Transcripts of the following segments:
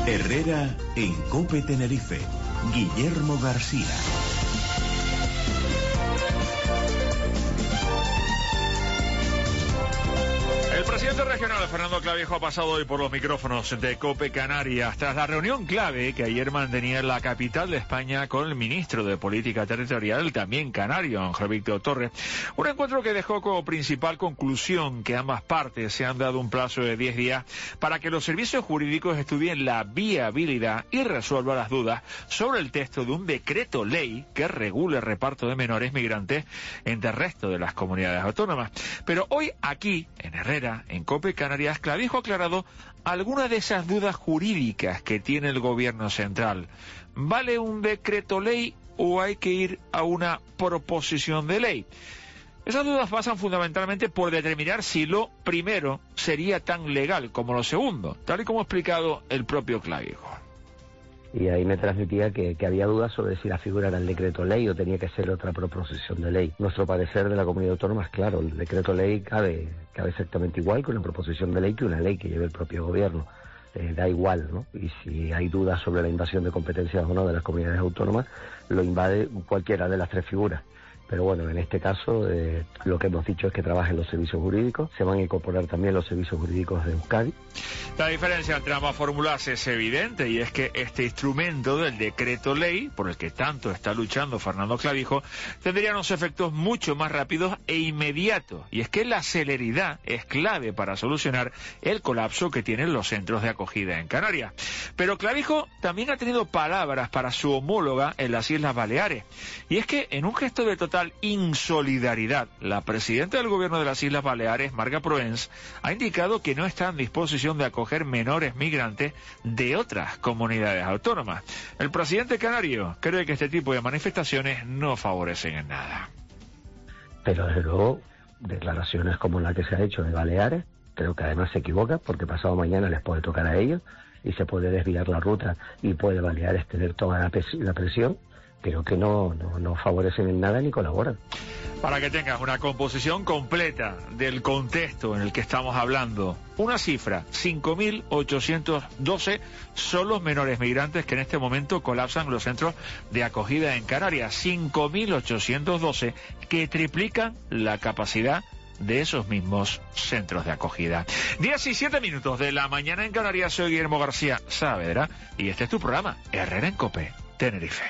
Herrera en COPE Tenerife. Guillermo García. El presidente regional, Fernando Clavijo, ha pasado hoy por los micrófonos de COPE Canarias tras la reunión clave que ayer mantenía en la capital de España con el ministro de Política Territorial, también canario, Ángel Víctor Torres. Un encuentro que dejó como principal conclusión que ambas partes se han dado un plazo de 10 días para que los servicios jurídicos estudien la viabilidad y resuelvan las dudas sobre el texto de un decreto ley que regule el reparto de menores migrantes entre el resto de las comunidades autónomas. Pero hoy aquí, en Herrera, en COPE Canarias, Clavijo ha aclarado algunas de esas dudas jurídicas que tiene el gobierno central. ¿Vale un decreto ley o hay que ir a una proposición de ley? Esas dudas pasan fundamentalmente por determinar si lo primero sería tan legal como lo segundo, tal y como ha explicado el propio Clavijo. Y ahí me transmitía que había dudas sobre si la figura era el decreto ley o tenía que ser otra proposición de ley. Nuestro parecer de la comunidad autónoma es claro, el decreto ley cabe exactamente igual que una proposición de ley que una ley que lleve el propio gobierno. Da igual, ¿no? Y si hay dudas sobre la invasión de competencias o no de las comunidades autónomas, lo invade cualquiera de las tres figuras. Pero bueno, en este caso lo que hemos dicho es que trabajen los servicios jurídicos, se van a incorporar también los servicios jurídicos de Euskadi. La diferencia entre ambas fórmulas es evidente y es que este instrumento del decreto ley, por el que tanto está luchando Fernando Clavijo, tendría unos efectos mucho más rápidos e inmediatos. Y es que la celeridad es clave para solucionar el colapso que tienen los centros de acogida en Canarias. Pero Clavijo también ha tenido palabras para su homóloga en las Islas Baleares. Y es que en un gesto de total insolidaridad, la presidenta del gobierno de las Islas Baleares, Marga Proens, ha indicado que no está en disposición de acoger menores migrantes de otras comunidades autónomas. El presidente canario cree que este tipo de manifestaciones no favorecen en nada. Pero desde luego, declaraciones como la que se ha hecho de Baleares, creo que además se equivoca, porque pasado mañana les puede tocar a ellos y se puede desviar la ruta y puede Baleares tener toda la presión. Creo que no favorecen en nada ni colaboran. Para que tengas una composición completa del contexto en el que estamos hablando, una cifra, 5.812 son los menores migrantes que en este momento colapsan los centros de acogida en Canarias. 5.812 que triplican la capacidad de esos mismos centros de acogida. 17 minutos de la mañana en Canarias. Soy Guillermo García Saavedra y este es tu programa, Herrera en COPE Tenerife.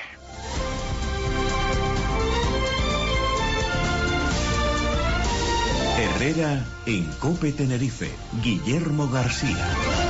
Herrera en COPE Tenerife. Guillermo García.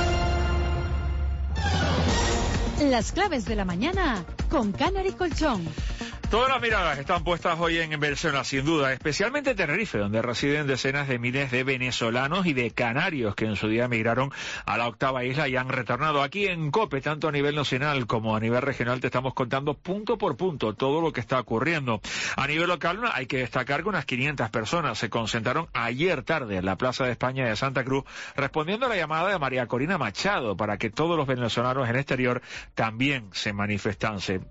Las claves de la mañana con Canary Colchón. Todas las miradas están puestas hoy en Barcelona, sin duda, especialmente en Tenerife, donde residen decenas de miles de venezolanos y de canarios que en su día migraron a la octava isla y han retornado. Aquí en COPE, tanto a nivel nacional como a nivel regional, te estamos contando punto por punto todo lo que está ocurriendo. A nivel local hay que destacar que unas 500 personas se concentraron ayer tarde en la Plaza de España de Santa Cruz, respondiendo a la llamada de María Corina Machado para que todos los venezolanos en el exterior también se manifestasen.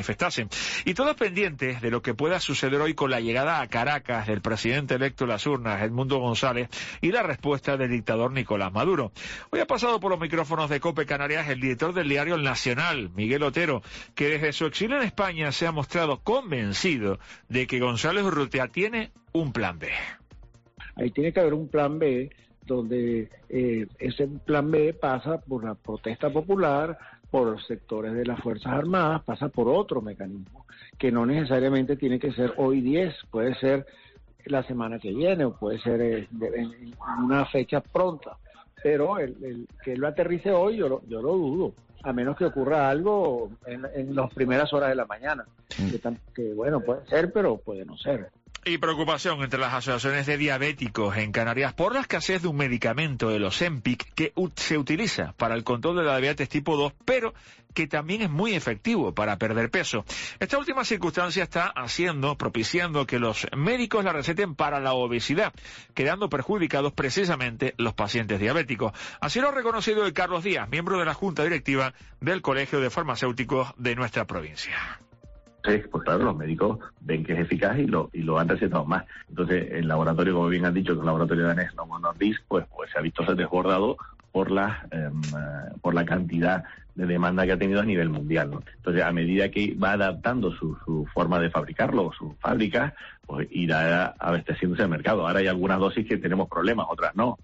Y todos pendientes de lo que pueda suceder hoy con la llegada a Caracas del presidente electo de las urnas, Edmundo González, y la respuesta del dictador Nicolás Maduro. Hoy ha pasado por los micrófonos de COPE Canarias el director del diario El Nacional, Miguel Otero, que desde su exilio en España se ha mostrado convencido de que González Urrutia tiene un plan B. Ahí tiene que haber un plan B, donde ese plan B pasa por la protesta popular, por los sectores de las Fuerzas Armadas, pasa por otro mecanismo, que no necesariamente tiene que ser hoy 10, puede ser la semana que viene o puede ser en una fecha pronta, pero que él lo aterrice hoy yo lo dudo, a menos que ocurra algo en las primeras horas de la mañana, que bueno, puede ser, pero puede no ser. Y preocupación entre las asociaciones de diabéticos en Canarias por la escasez de un medicamento, el Ozempic, que se utiliza para el control de la diabetes tipo 2, pero que también es muy efectivo para perder peso. Esta última circunstancia está propiciando que los médicos la receten para la obesidad, quedando perjudicados precisamente los pacientes diabéticos. Así lo ha reconocido el Carlos Díaz, miembro de la Junta Directiva del Colegio de Farmacéuticos de nuestra provincia. Pues claro, los médicos ven que es eficaz y lo han recetado más. Entonces, el laboratorio, como bien han dicho, que el laboratorio danés Novo Nordisk, pues se ha visto ser desbordado por la cantidad demanda que ha tenido a nivel mundial, ¿no? Entonces, a medida que va adaptando su forma de fabricarlo, sus fábricas, pues irá abasteciéndose el mercado. Ahora hay algunas dosis que tenemos problemas, otras no.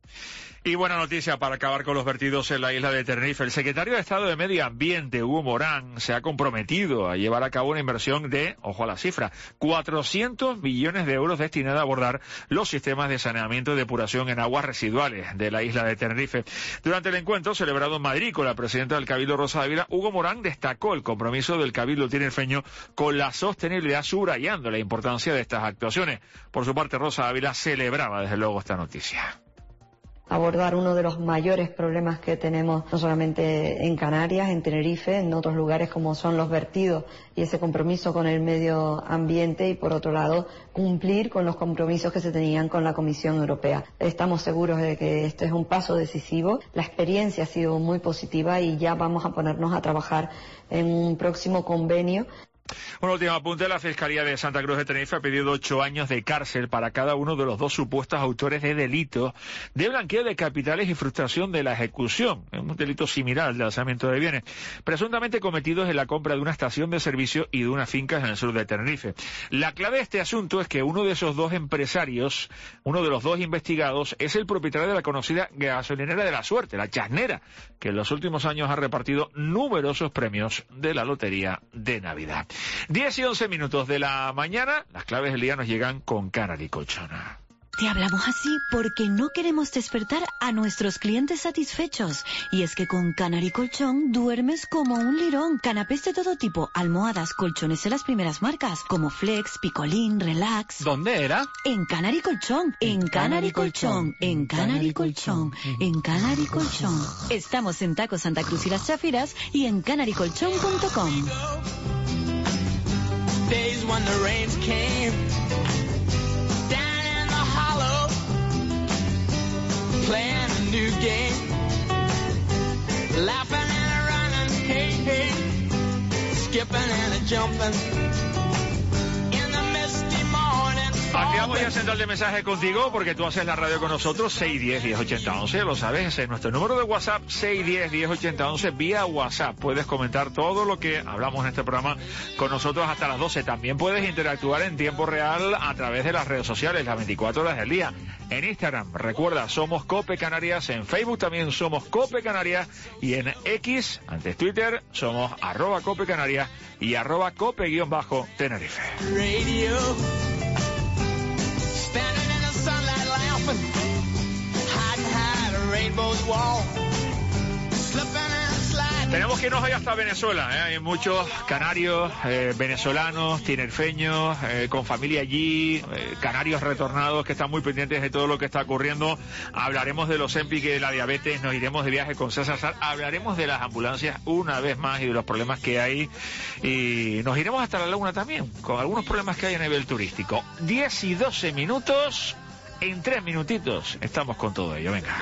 Y buena noticia para acabar con los vertidos en la isla de Tenerife. El secretario de Estado de Medio Ambiente, Hugo Morán, se ha comprometido a llevar a cabo una inversión de, ojo a la cifra, 400 millones de euros destinada a abordar los sistemas de saneamiento y depuración en aguas residuales de la isla de Tenerife. Durante el encuentro celebrado en Madrid con la presidenta del Cabildo, Rosa Ávila, Hugo Morán destacó el compromiso del Cabildo tinerfeño con la sostenibilidad, subrayando la importancia de estas actuaciones. Por su parte, Rosa Ávila celebraba desde luego esta noticia. Abordar uno de los mayores problemas que tenemos, no solamente en Canarias, en Tenerife, en otros lugares como son los vertidos y ese compromiso con el medio ambiente, y por otro lado cumplir con los compromisos que se tenían con la Comisión Europea. Estamos seguros de que este es un paso decisivo, la experiencia ha sido muy positiva y ya vamos a ponernos a trabajar en un próximo convenio. Un último apunte: la Fiscalía de Santa Cruz de Tenerife ha pedido 8 años de cárcel para cada uno de los 2 supuestos autores de delitos de blanqueo de capitales y frustración de la ejecución, un delito similar al de alzamiento de bienes, presuntamente cometidos en la compra de una estación de servicio y de unas fincas en el sur de Tenerife. La clave de este asunto es que uno de esos 2 empresarios, uno de los 2 investigados, es el propietario de la conocida gasolinera de la suerte, la Chasnera, que en los últimos años ha repartido numerosos premios de la lotería de Navidad. 10 y 11 minutos de la mañana, las claves del día nos llegan con Canary Colchón. Te hablamos así porque no queremos despertar a nuestros clientes satisfechos. Y es que con Canary Colchón duermes como un lirón. Canapés de todo tipo, almohadas, colchones de las primeras marcas, como Flex, Picolín, Relax. ¿Dónde era? En Canary Colchón, en Canary Colchón, en Canary Colchón, en Canary Colchón. Estamos en Taco Santa Cruz y Las Chafiras y en canarycolchón.com. Days when the rains came down in the hollow, playing a new game, laughing and running, hey, hey, skipping and jumping in the misty morning. Activamos ya central de mensaje contigo porque tú haces la radio con nosotros. 610-1080-11, lo sabes, ese es nuestro número de WhatsApp, 610-1080-11, vía WhatsApp. Puedes comentar todo lo que hablamos en este programa con nosotros hasta las 12. También puedes interactuar en tiempo real a través de las redes sociales, las 24 horas del día. En Instagram, recuerda, somos Cope Canarias. En Facebook también somos Cope Canarias. Y en X, antes Twitter, somos @Cope Canarias y @Cope_Tenerife. Radio. Standing in the sunlight laughing, hiding behind a rainbow's wall, slipping and sliding. Tenemos que irnos hoy hasta Venezuela, Hay muchos canarios, venezolanos, tinerfeños, con familia allí, canarios retornados que están muy pendientes de todo lo que está ocurriendo. Hablaremos de los EMPI y de la diabetes, nos iremos de viaje con César Sar, hablaremos de las ambulancias una vez más y de los problemas que hay, y nos iremos hasta la laguna también, con algunos problemas que hay a nivel turístico. 10 y 12 minutos, en 3 minutitos estamos con todo ello, venga.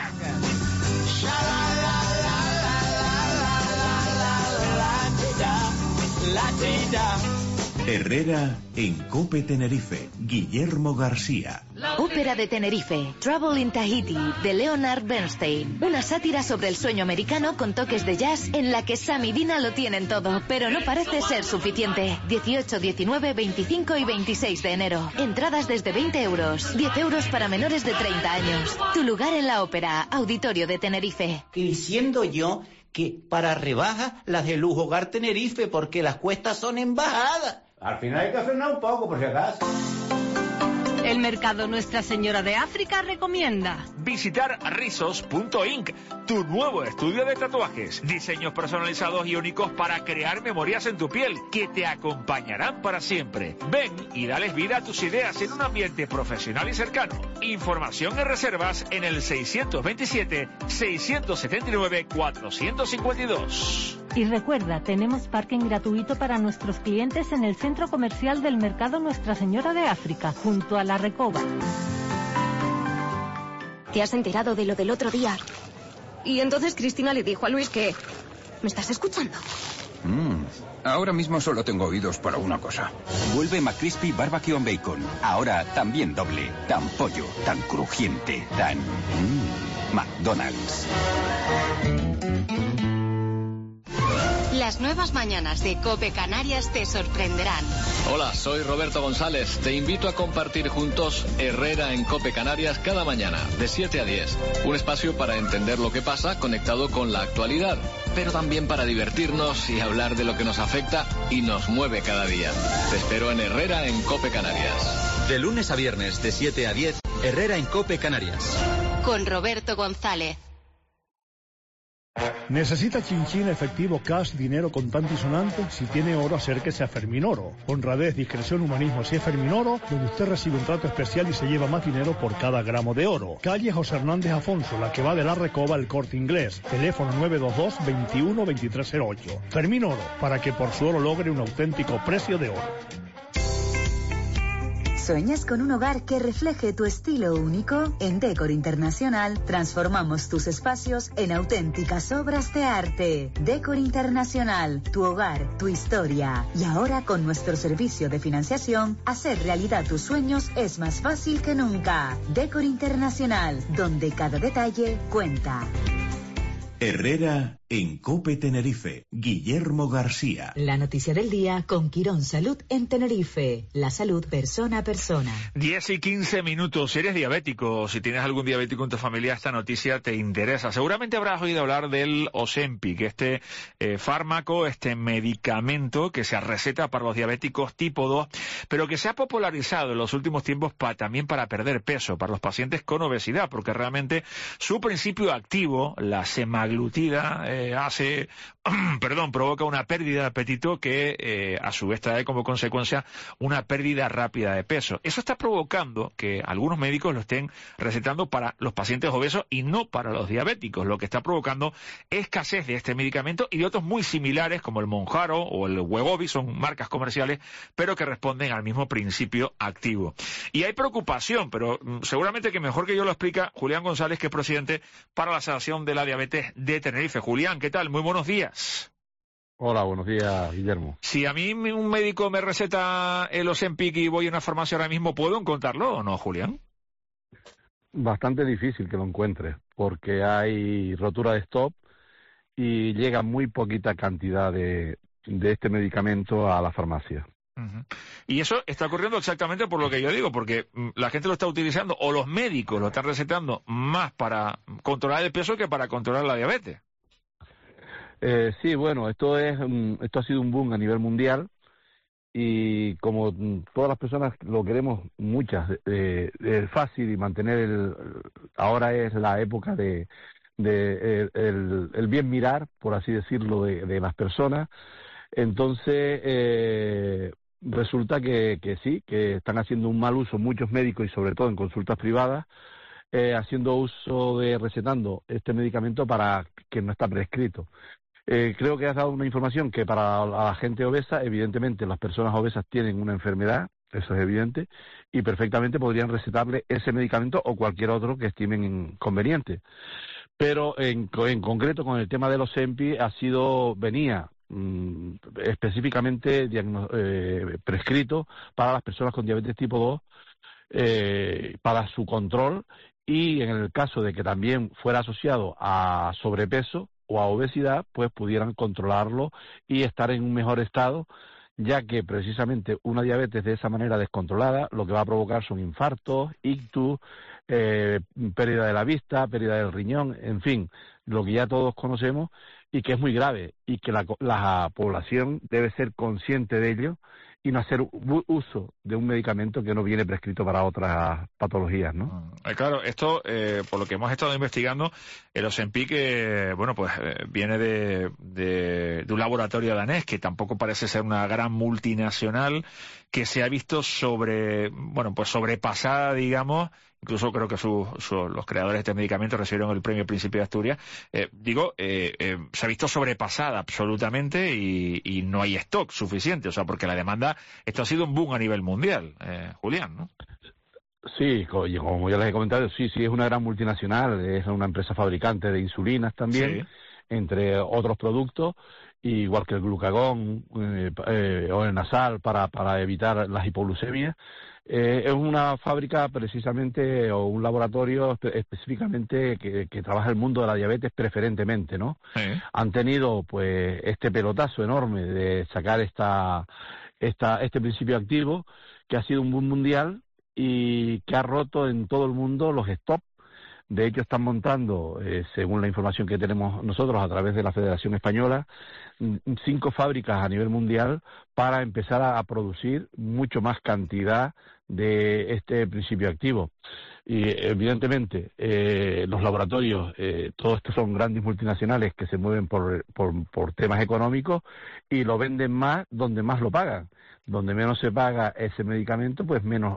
Herrera en Cope Tenerife, Guillermo García. Ópera de Tenerife, Trouble in Tahiti, de Leonard Bernstein. Una sátira sobre el sueño americano con toques de jazz en la que Sam y Dina lo tienen todo, pero no parece ser suficiente. 18, 19, 25 y 26 de enero. Entradas desde 20 euros. 10 euros para menores de 30 años. Tu lugar en la ópera, Auditorio de Tenerife. Diciendo yo que para rebajas las de Lujo Hogar Tenerife, porque las cuestas son en bajada. Al final hay que frenar un poco, por si acaso. El mercado Nuestra Señora de África recomienda visitar rizos.inc, tu nuevo estudio de tatuajes. Diseños personalizados y únicos para crear memorias en tu piel que te acompañarán para siempre. Ven y dales vida a tus ideas en un ambiente profesional y cercano. Información y reservas en el 627-679-452. Y recuerda, tenemos parking gratuito para nuestros clientes en el centro comercial del mercado Nuestra Señora de África, junto a la Recoba. ¿Te has enterado de lo del otro día? Y entonces Cristina le dijo a Luis que... ¿Me estás escuchando? Ahora mismo solo tengo oídos para una cosa. Vuelve McCrispy Barbecue and Bacon. Ahora también doble. Tan pollo, tan crujiente, tan... McDonald's. nuevas mañanas de COPE Canarias te sorprenderán. Hola, soy Roberto González. Te invito a compartir juntos Herrera en COPE Canarias cada mañana, de 7 a 10. Un espacio para entender lo que pasa conectado con la actualidad, pero también para divertirnos y hablar de lo que nos afecta y nos mueve cada día. Te espero en Herrera en COPE Canarias. De lunes a viernes, de 7 a 10, Herrera en COPE Canarias. Con Roberto González. ¿Necesita chinchín, efectivo, cash, dinero contante y sonante? Si tiene oro, acérquese a Ferminoro. Honradez, discreción, humanismo. Si es Ferminoro, donde usted recibe un trato especial y se lleva más dinero por cada gramo de oro. Calle José Hernández Afonso, la que va de la Recoba al Corte Inglés. Teléfono 922-21-2308. Ferminoro, para que por su oro logre un auténtico precio de oro. ¿Sueñas con un hogar que refleje tu estilo único? En Decor Internacional transformamos tus espacios en auténticas obras de arte. Decor Internacional, tu hogar, tu historia. Y ahora con nuestro servicio de financiación, hacer realidad tus sueños es más fácil que nunca. Decor Internacional, donde cada detalle cuenta. Herrera en COPE Tenerife. Guillermo García. La noticia del día con Quirón Salud en Tenerife. La salud persona a persona. 10 y 15 minutos. Si eres diabético o si tienes algún diabético en tu familia, esta noticia te interesa. Seguramente habrás oído hablar del Ozempic, este fármaco, este medicamento que se receta para los diabéticos tipo 2, pero que se ha popularizado en los últimos tiempos también para perder peso, para los pacientes con obesidad, porque realmente su principio activo, la semaglutida, provoca una pérdida de apetito que a su vez trae como consecuencia una pérdida rápida de peso. Eso está provocando que algunos médicos lo estén recetando para los pacientes obesos y no para los diabéticos, lo que está provocando escasez de este medicamento y de otros muy similares como el Monjaro o el Wegovy, son marcas comerciales, pero que responden al mismo principio activo. Y hay preocupación, pero seguramente que mejor que yo lo explica Julián González, que es presidente para la Asociación de la Diabetes de Tenerife. Julián, ¿qué tal? Muy buenos días. Hola, buenos días, Guillermo. Si a mí un médico me receta el Ozempic y voy a una farmacia ahora mismo, ¿puedo encontrarlo o no, Julián? Bastante difícil que lo encuentres, porque hay rotura de stock y llega muy poquita cantidad de este medicamento a la farmacia. Uh-huh. Y eso está ocurriendo exactamente por lo que yo digo, porque la gente lo está utilizando, o los médicos lo están recetando más para controlar el peso que para controlar la diabetes. Sí, bueno, esto ha sido un boom a nivel mundial y como todas las personas lo queremos, muchas, es fácil y mantener ahora es la época de el bien mirar, por así decirlo, de las personas. Entonces, resulta que sí, que están haciendo un mal uso muchos médicos y sobre todo en consultas privadas, haciendo uso recetando este medicamento para que no está prescrito. Creo que has dado una información que para la gente obesa, evidentemente las personas obesas tienen una enfermedad, eso es evidente, y perfectamente podrían recetarle ese medicamento o cualquier otro que estimen conveniente. Pero en concreto con el tema de los Ozempic venía específicamente prescrito para las personas con diabetes tipo 2 para su control y en el caso de que también fuera asociado a sobrepeso o a obesidad, pues pudieran controlarlo y estar en un mejor estado, ya que precisamente una diabetes de esa manera descontrolada lo que va a provocar son infartos, ictus, pérdida de la vista, pérdida del riñón, en fin, lo que ya todos conocemos y que es muy grave y que la población debe ser consciente de ello y no hacer uso de un medicamento que no viene prescrito para otras patologías, ¿no? Claro, esto, por lo que hemos estado investigando, el Ozempic, viene de un laboratorio danés que tampoco parece ser una gran multinacional, que se ha visto sobrepasada, digamos. Incluso creo que los creadores de este medicamento recibieron el premio Príncipe de Asturias. Se ha visto sobrepasada absolutamente y no hay stock suficiente, o sea, porque la demanda, esto ha sido un boom a nivel mundial, Julián, ¿no? Sí, como ya les he comentado, sí, es una gran multinacional, es una empresa fabricante de insulinas también. Sí. entre otros productos, igual que el glucagón o el nasal para evitar las hipoglucemias. Es una fábrica precisamente, o un laboratorio específicamente que trabaja el mundo de la diabetes preferentemente, ¿no? Sí. Han tenido pues este pelotazo enorme de sacar este principio activo, que ha sido un boom mundial y que ha roto en todo el mundo los stocks. De hecho, están montando, según la información que tenemos nosotros a través de la Federación Española, 5 fábricas a nivel mundial para empezar a producir mucho más cantidad de este principio activo. Y evidentemente los laboratorios, todos estos son grandes multinacionales que se mueven por temas económicos y lo venden más donde más lo pagan. Donde menos se paga ese medicamento, pues menos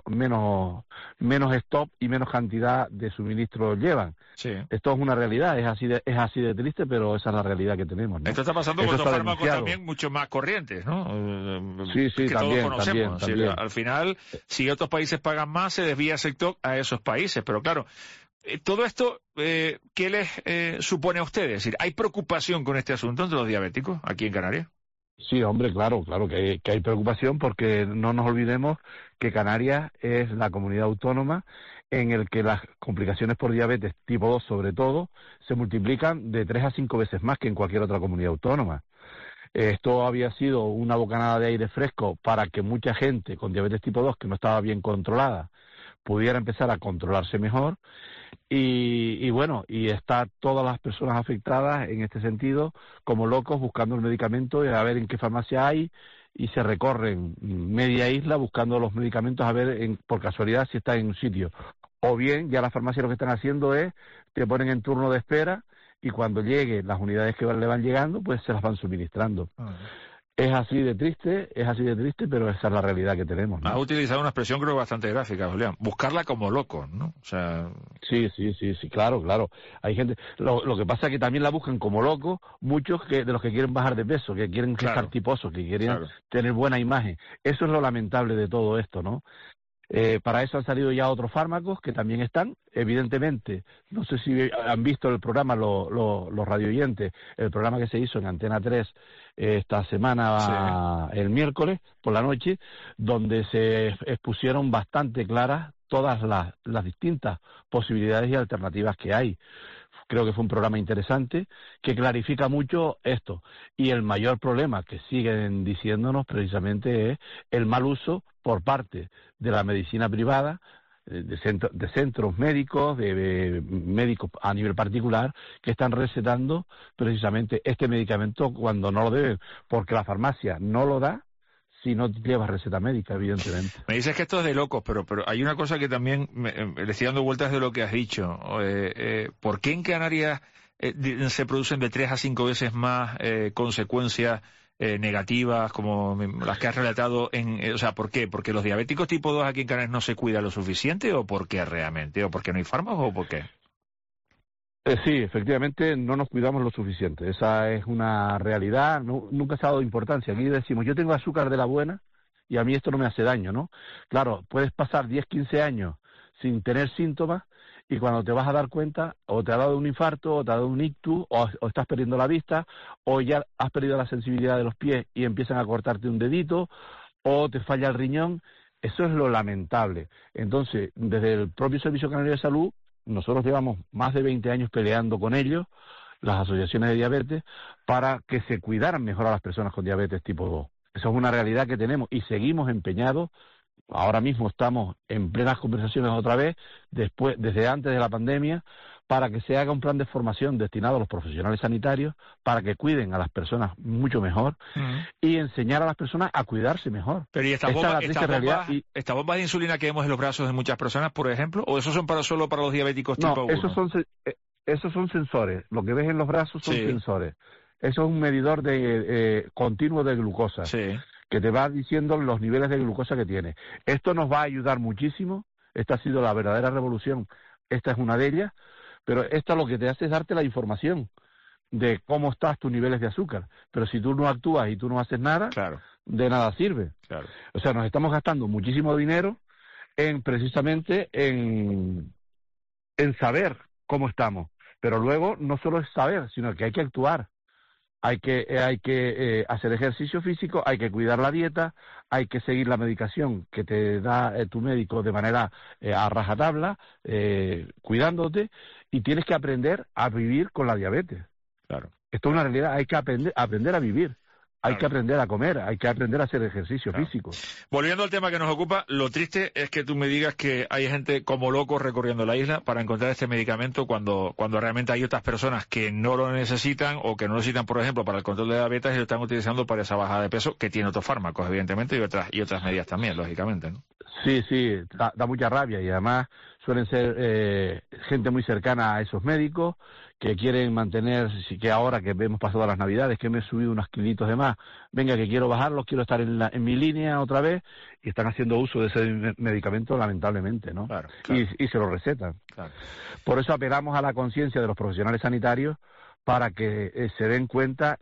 stock y menos cantidad de suministro llevan. Sí. Esto es una realidad, es así de triste, pero esa es la realidad que tenemos, ¿no? Esto está pasando con los fármacos también mucho más corrientes, ¿no? Sí, que también, todos conocemos. también. Al final, si otros países pagan más, se desvía el sector a esos países, pero claro, todo esto, ¿qué les supone a ustedes? Es decir, ¿hay preocupación con este asunto entre los diabéticos aquí en Canarias? Sí, hombre, claro que hay preocupación, porque no nos olvidemos que Canarias es la comunidad autónoma en el que las complicaciones por diabetes tipo 2, sobre todo, se multiplican de 3 a 5 veces más que en cualquier otra comunidad autónoma. Esto había sido una bocanada de aire fresco para que mucha gente con diabetes tipo 2, que no estaba bien controlada, pudiera empezar a controlarse mejor. Y bueno, y está todas las personas afectadas en este sentido como locos buscando el medicamento y a ver en qué farmacia hay, y se recorren media isla buscando los medicamentos a ver por casualidad si están en un sitio. O bien ya las farmacias lo que están haciendo es te ponen en turno de espera y cuando lleguen las unidades que le van llegando pues se las van suministrando. Es así de triste, pero esa es la realidad que tenemos, ¿no? Has utilizado una expresión creo bastante gráfica, Julián. Buscarla como locos, ¿no? O sea... Sí, claro. Hay gente... Lo que pasa es que también la buscan como locos muchos de los que quieren bajar de peso, que quieren estar tiposos, que quieren tener buena imagen. Eso es lo lamentable de todo esto, ¿no? Para eso han salido ya otros fármacos que también están, evidentemente, no sé si han visto el programa, los radioyentes, el programa que se hizo en Antena 3 esta semana, el miércoles por la noche, donde se expusieron bastante claras todas las distintas posibilidades y alternativas que hay. Creo que fue un programa interesante que clarifica mucho esto. Y el mayor problema que siguen diciéndonos precisamente es el mal uso por parte de la medicina privada, de centros médicos, de médicos a nivel particular, que están recetando precisamente este medicamento cuando no lo deben, porque la farmacia no lo da si no llevas receta médica, evidentemente. Me dices que esto es de locos, pero hay una cosa que también le estoy dando vueltas de lo que has dicho. ¿Por qué en Canarias se producen de 3 a 5 veces más consecuencias negativas como las que has relatado? O sea, ¿por qué? ¿Porque los diabéticos tipo 2 aquí en Canarias no se cuidan lo suficiente o por qué realmente? ¿O porque no hay fármacos o por qué? Sí, efectivamente no nos cuidamos lo suficiente. Esa es una realidad, nunca se ha dado importancia. Aquí decimos, yo tengo azúcar de la buena y a mí esto no me hace daño, ¿no? Claro, puedes pasar 10, 15 años sin tener síntomas y cuando te vas a dar cuenta, o te ha dado un infarto, o te ha dado un ictus, o estás perdiendo la vista, o ya has perdido la sensibilidad de los pies y empiezan a cortarte un dedito, o te falla el riñón. Eso es lo lamentable. Entonces, desde el propio Servicio Canario de Salud, nosotros llevamos más de 20 años peleando con ellos, las asociaciones de diabetes, para que se cuidaran mejor a las personas con diabetes tipo 2. Eso es una realidad que tenemos y seguimos empeñados. Ahora mismo estamos en plenas conversaciones otra vez, desde antes de la pandemia, para que se haga un plan de formación destinado a los profesionales sanitarios para que cuiden a las personas mucho mejor y enseñar a las personas a cuidarse mejor. Pero ¿y esta bomba de insulina que vemos en los brazos de muchas personas, por ejemplo, o esos son solo para los diabéticos tipo 1? Esos son sensores. Lo que ves en los brazos son sensores. Eso es un medidor continuo de glucosa, que te va diciendo los niveles de glucosa que tienes. Esto nos va a ayudar muchísimo. Esta ha sido la verdadera revolución. Esta es una de ellas. Pero esto lo que te hace es darte la información de cómo estás tus niveles de azúcar. Pero si tú no actúas y tú no haces nada, de nada sirve. O sea, nos estamos gastando muchísimo dinero precisamente en saber cómo estamos. Pero luego no solo es saber, sino que hay que actuar. Hay que hacer ejercicio físico, hay que cuidar la dieta, hay que seguir la medicación que te da tu médico de manera a rajatabla, cuidándote, y tienes que aprender a vivir con la diabetes. Claro. Esto es una realidad, hay que aprender a vivir. Hay que aprender a comer, hay que aprender a hacer ejercicio físico. Volviendo al tema que nos ocupa, lo triste es que tú me digas que hay gente como locos recorriendo la isla para encontrar este medicamento cuando realmente hay otras personas que no lo necesitan o que no lo necesitan, por ejemplo, para el control de la diabetes y lo están utilizando para esa bajada de peso, que tiene otros fármacos, evidentemente, y otras medidas también, lógicamente, ¿no? Sí, da mucha rabia y además suelen ser gente muy cercana a esos médicos que quieren mantener, que ahora que hemos pasado las Navidades, que me he subido unos kilitos de más, venga que quiero bajarlos, quiero estar en mi línea otra vez, y están haciendo uso de ese medicamento lamentablemente, ¿no? Claro. Y se lo recetan. Claro. Por eso apelamos a la conciencia de los profesionales sanitarios para que se den cuenta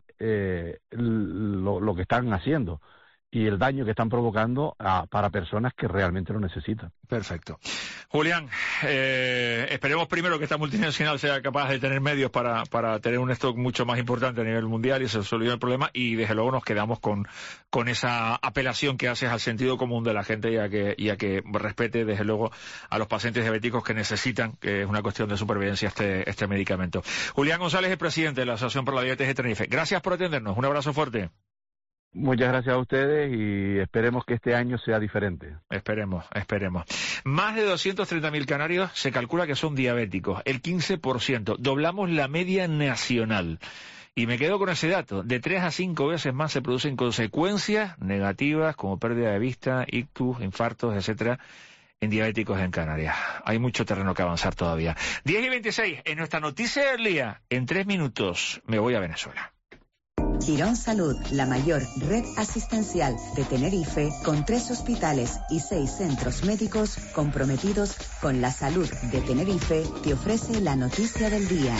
lo que están haciendo y el daño que están provocando para personas que realmente lo necesitan. Perfecto. Julián, esperemos primero que esta multinacional sea capaz de tener medios para tener un stock mucho más importante a nivel mundial y se solucione el problema, y desde luego nos quedamos con esa apelación que haces al sentido común de la gente y a que respete desde luego a los pacientes diabéticos que necesitan, que es una cuestión de supervivencia, este medicamento. Julián González es presidente de la Asociación por la Diabetes de Tenerife. Gracias por atendernos. Un abrazo fuerte. Muchas gracias a ustedes y esperemos que este año sea diferente. Esperemos. Más de 230.000 canarios se calcula que son diabéticos, el 15%. Doblamos la media nacional. Y me quedo con ese dato. De 3 a 5 veces más se producen consecuencias negativas como pérdida de vista, ictus, infartos, etcétera, en diabéticos en Canarias. Hay mucho terreno que avanzar todavía. 10:26, en nuestra noticia del día, en 3 minutos me voy a Venezuela. Quirón Salud, la mayor red asistencial de Tenerife, con 3 hospitales y 6 centros médicos comprometidos con la salud de Tenerife, te ofrece la noticia del día.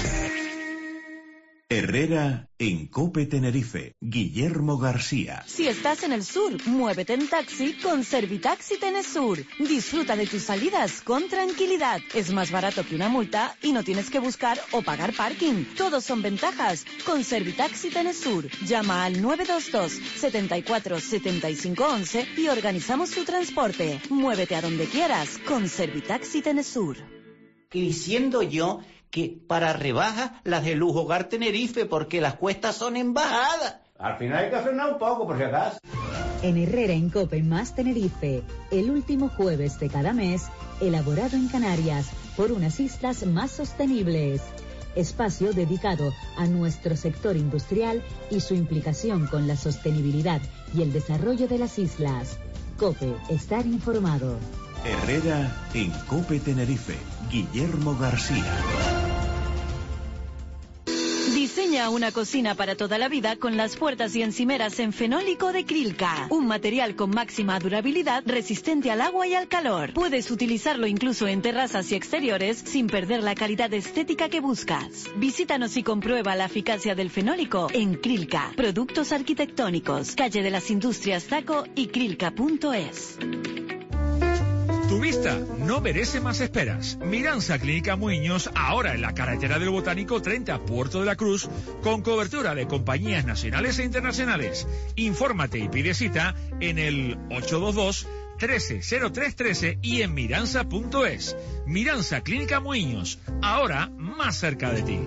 Herrera en COPE Tenerife. Guillermo García. Si estás en el sur, muévete en taxi con Servitaxi Tenesur. Disfruta de tus salidas con tranquilidad. Es más barato que una multa y no tienes que buscar o pagar parking. Todos son ventajas con Servitaxi Tenesur. Llama al 922 74 75 11 y organizamos tu transporte. Muévete a donde quieras con Servitaxi Tenesur. Y diciendo yo que para rebajas las de Lujo Hogar Tenerife, porque las cuestas son en bajada. Al final hay que frenar un poco, por si acaso. En Herrera en COPE más Tenerife, el último jueves de cada mes, elaborado en Canarias por unas islas más sostenibles. Espacio dedicado a nuestro sector industrial y su implicación con la sostenibilidad y el desarrollo de las islas. COPE, estar informado. Herrera en COPE Tenerife. Guillermo García. Diseña una cocina para toda la vida con las puertas y encimeras en fenólico de Krilka. Un material con máxima durabilidad, resistente al agua y al calor. Puedes utilizarlo incluso en terrazas y exteriores sin perder la calidad estética que buscas. Visítanos y comprueba la eficacia del fenólico en Krilka. Productos arquitectónicos. Calle de las Industrias Taco y Krilka.es. Tu vista no merece más esperas. Miranza Clínica Muñoz, ahora en la carretera del Botánico 30, Puerto de la Cruz, con cobertura de compañías nacionales e internacionales. Infórmate y pide cita en el 822-130313 y en miranza.es. Miranza Clínica Muñoz, ahora más cerca de ti.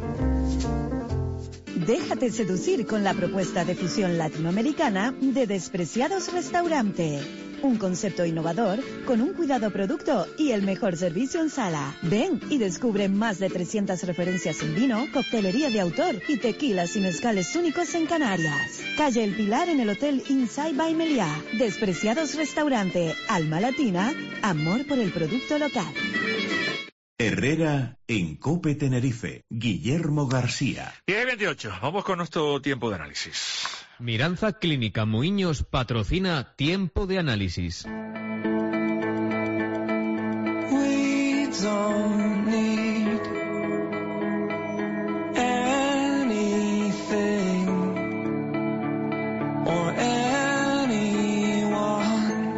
Déjate seducir con la propuesta de fusión latinoamericana de Despreciados Restaurante. Un concepto innovador con un cuidado producto y el mejor servicio en sala. Ven y descubre más de 300 referencias en vino, coctelería de autor y tequilas y mezcales únicos en Canarias. Calle El Pilar en el Hotel Inside by Meliá. Despreciados Restaurante. Alma latina, amor por el producto local. Herrera en COPE Tenerife. Guillermo García. 10:28. Vamos con nuestro tiempo de análisis. Miranza Clínica Muiños patrocina Tiempo de Análisis. We don't need anything or anyone.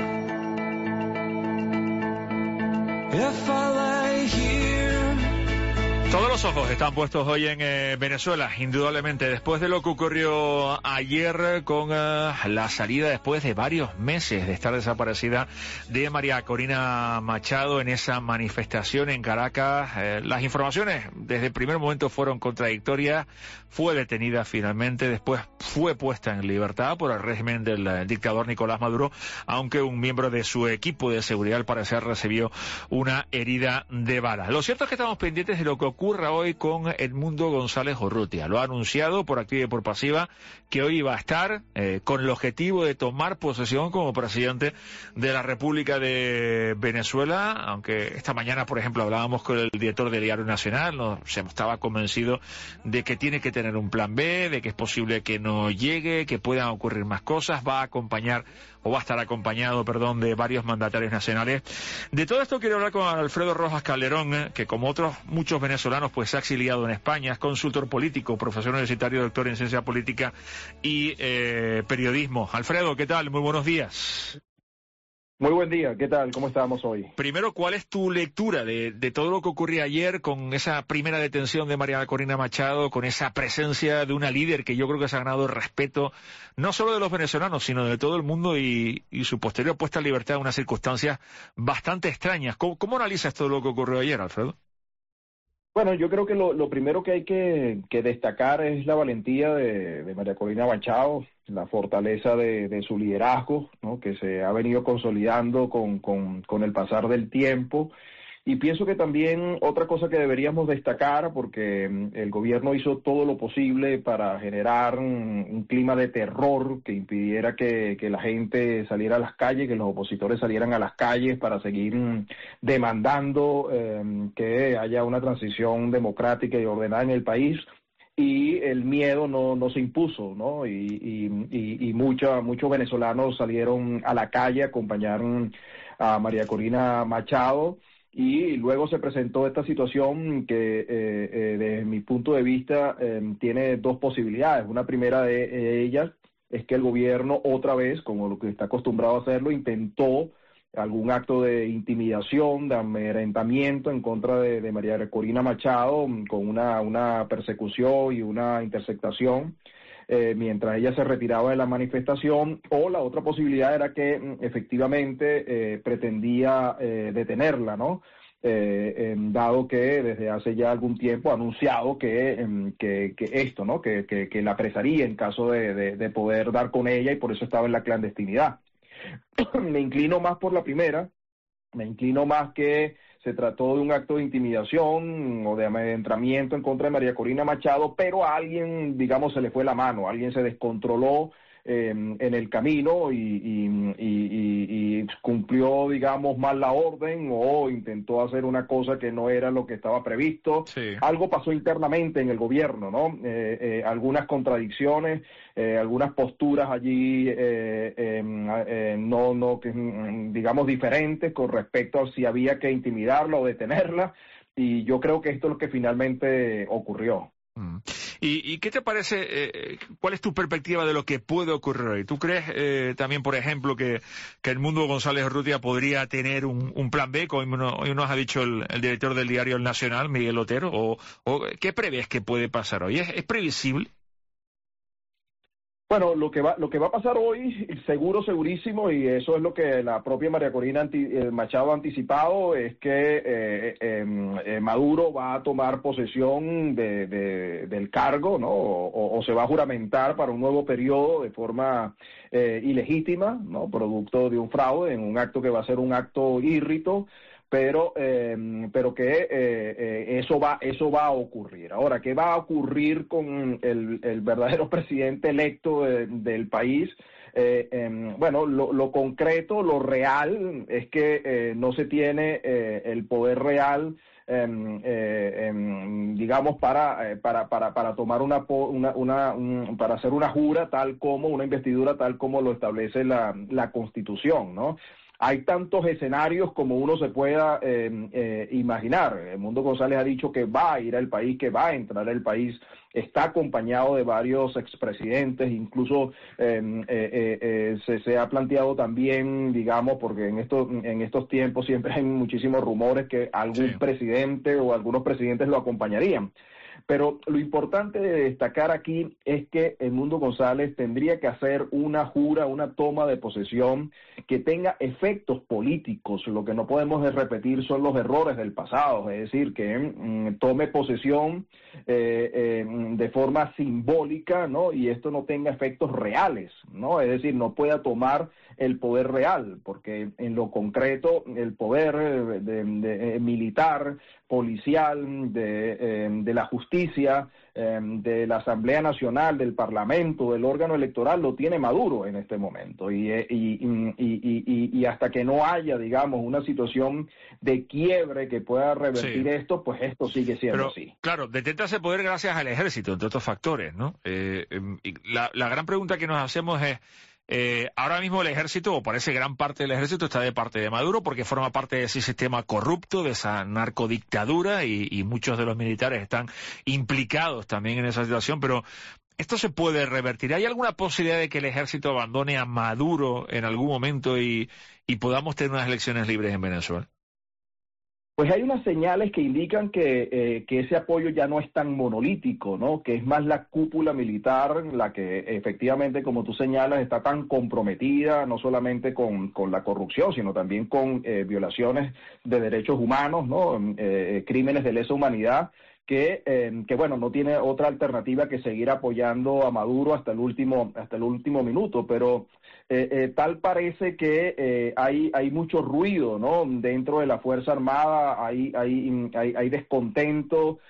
If I lay here. Todos los ojos están puestos hoy en Venezuela, indudablemente, después de lo que ocurrió ayer con la salida, después de varios meses de estar desaparecida, de María Corina Machado en esa manifestación en Caracas. Las informaciones desde el primer momento fueron contradictorias. Fue detenida finalmente, después fue puesta en libertad por el régimen del dictador Nicolás Maduro, aunque un miembro de su equipo de seguridad al parecer recibió una herida de bala. Lo cierto es que estamos pendientes de lo que ocurra hoy con Edmundo González Urrutia. Lo ha anunciado por activa y por pasiva que hoy va a estar con el objetivo de tomar posesión como presidente de la República de Venezuela, aunque esta mañana, por ejemplo, hablábamos con el director del Diario Nacional, se estaba convencido de que tiene que tener un plan B, de que es posible que no llegue, que puedan ocurrir más cosas. Va a estar acompañado, de varios mandatarios nacionales. De todo esto quiero hablar con Alfredo Rojas Calderón, que como otros muchos venezolanos pues se ha exiliado en España, es consultor político, profesor universitario, doctor en ciencia política y periodismo. Alfredo, ¿qué tal? Muy buenos días. Muy buen día, ¿qué tal? ¿Cómo estamos hoy? Primero, ¿cuál es tu lectura de todo lo que ocurrió ayer con esa primera detención de María Corina Machado, con esa presencia de una líder que yo creo que se ha ganado el respeto no solo de los venezolanos, sino de todo el mundo y su posterior puesta en libertad en unas circunstancias bastante extrañas? ¿Cómo analizas todo lo que ocurrió ayer, Alfredo? Bueno, yo creo que lo primero que hay que destacar es la valentía de María Corina Machado, la fortaleza de su liderazgo, ¿no?, que se ha venido consolidando con el pasar del tiempo. Y pienso que también otra cosa que deberíamos destacar, porque el gobierno hizo todo lo posible para generar un clima de terror que impidiera que la gente saliera a las calles, que los opositores salieran a las calles para seguir demandando que haya una transición democrática y ordenada en el país. Y el miedo no se impuso, ¿no? Y muchos venezolanos salieron a la calle a acompañar a María Corina Machado. Y luego se presentó esta situación que, desde mi punto de vista, tiene dos posibilidades. Una primera de ellas es que el gobierno, otra vez, como lo que está acostumbrado a hacerlo, intentó algún acto de intimidación, de amedrentamiento en contra de María Corina Machado, con una persecución y una interceptación, mientras ella se retiraba de la manifestación. O la otra posibilidad era que efectivamente pretendía detenerla, ¿no? Dado que desde hace ya algún tiempo ha anunciado que esto, ¿no?, que la apresaría en caso de poder dar con ella, y por eso estaba en la clandestinidad. Me inclino más por la primera, me inclino más que se trató de un acto de intimidación o de amedrentamiento en contra de María Corina Machado, pero a alguien, digamos, se le fue la mano, alguien se descontroló en el camino y cumplió, digamos, mal la orden, o intentó hacer una cosa que no era lo que estaba previsto. Sí. Algo pasó internamente en el gobierno, ¿no? Algunas contradicciones, algunas posturas allí digamos, diferentes con respecto a si había que intimidarla o detenerla, y yo creo que esto es lo que finalmente ocurrió. ¿Y qué te parece, cuál es tu perspectiva de lo que puede ocurrir hoy? ¿Tú crees también, por ejemplo, que Edmundo González Urrutia podría tener un plan B, como hoy nos ha dicho el director del Diario El Nacional, Miguel Otero? ¿O qué prevés que puede pasar hoy? ¿Es previsible? Bueno, lo que va a pasar hoy, segurísimo, y eso es lo que la propia María Corina Machado ha anticipado, es que Maduro va a tomar posesión del cargo, ¿no? O se va a juramentar para un nuevo periodo de forma ilegítima, ¿no?, producto de un fraude, en un acto que va a ser un acto írrito, pero que eso va a ocurrir. Ahora, ¿qué va a ocurrir con el verdadero presidente electo del país? Bueno, lo concreto, lo real, es que no se tiene el poder real, digamos, para tomar para hacer una jura tal como, una investidura tal como lo establece la Constitución, ¿no? hay tantos escenarios como uno se pueda imaginar. Mundo González ha dicho que va a ir al país, que va a entrar al país, está acompañado de varios expresidentes, incluso se ha planteado también, digamos, porque en estos tiempos siempre hay muchísimos rumores que algún presidente o algunos presidentes lo acompañarían. Pero lo importante de destacar aquí es que el Mundo González tendría que hacer una jura, una toma de posesión que tenga efectos políticos. Lo que no podemos repetir son los errores del pasado, es decir, que tome posesión de forma simbólica, ¿no? Y esto no tenga efectos reales, ¿no? Es decir, no pueda tomar el poder real, porque en lo concreto el poder militar, policial, de la justicia, de la Asamblea Nacional, del Parlamento, del órgano electoral, lo tiene Maduro en este momento. Y hasta que no haya, digamos, una situación de quiebre que pueda revertir esto, pues esto sigue siendo así. Claro, detenta ese poder gracias al ejército, entre otros factores, ¿no? La gran pregunta que nos hacemos es, ahora mismo el ejército, o parece gran parte del ejército, está de parte de Maduro porque forma parte de ese sistema corrupto, de esa narcodictadura, y muchos de los militares están implicados también en esa situación, pero ¿esto se puede revertir? ¿Hay alguna posibilidad de que el ejército abandone a Maduro en algún momento y podamos tener unas elecciones libres en Venezuela? Pues hay unas señales que indican que ese apoyo ya no es tan monolítico, ¿no? Que es más la cúpula militar la que efectivamente, como tú señalas, está tan comprometida, no solamente con la corrupción, sino también con violaciones de derechos humanos, ¿no? Crímenes de lesa humanidad, que bueno, no tiene otra alternativa que seguir apoyando a Maduro hasta el último minuto, pero tal parece que hay mucho ruido, ¿no? Dentro de la Fuerza Armada hay descontento,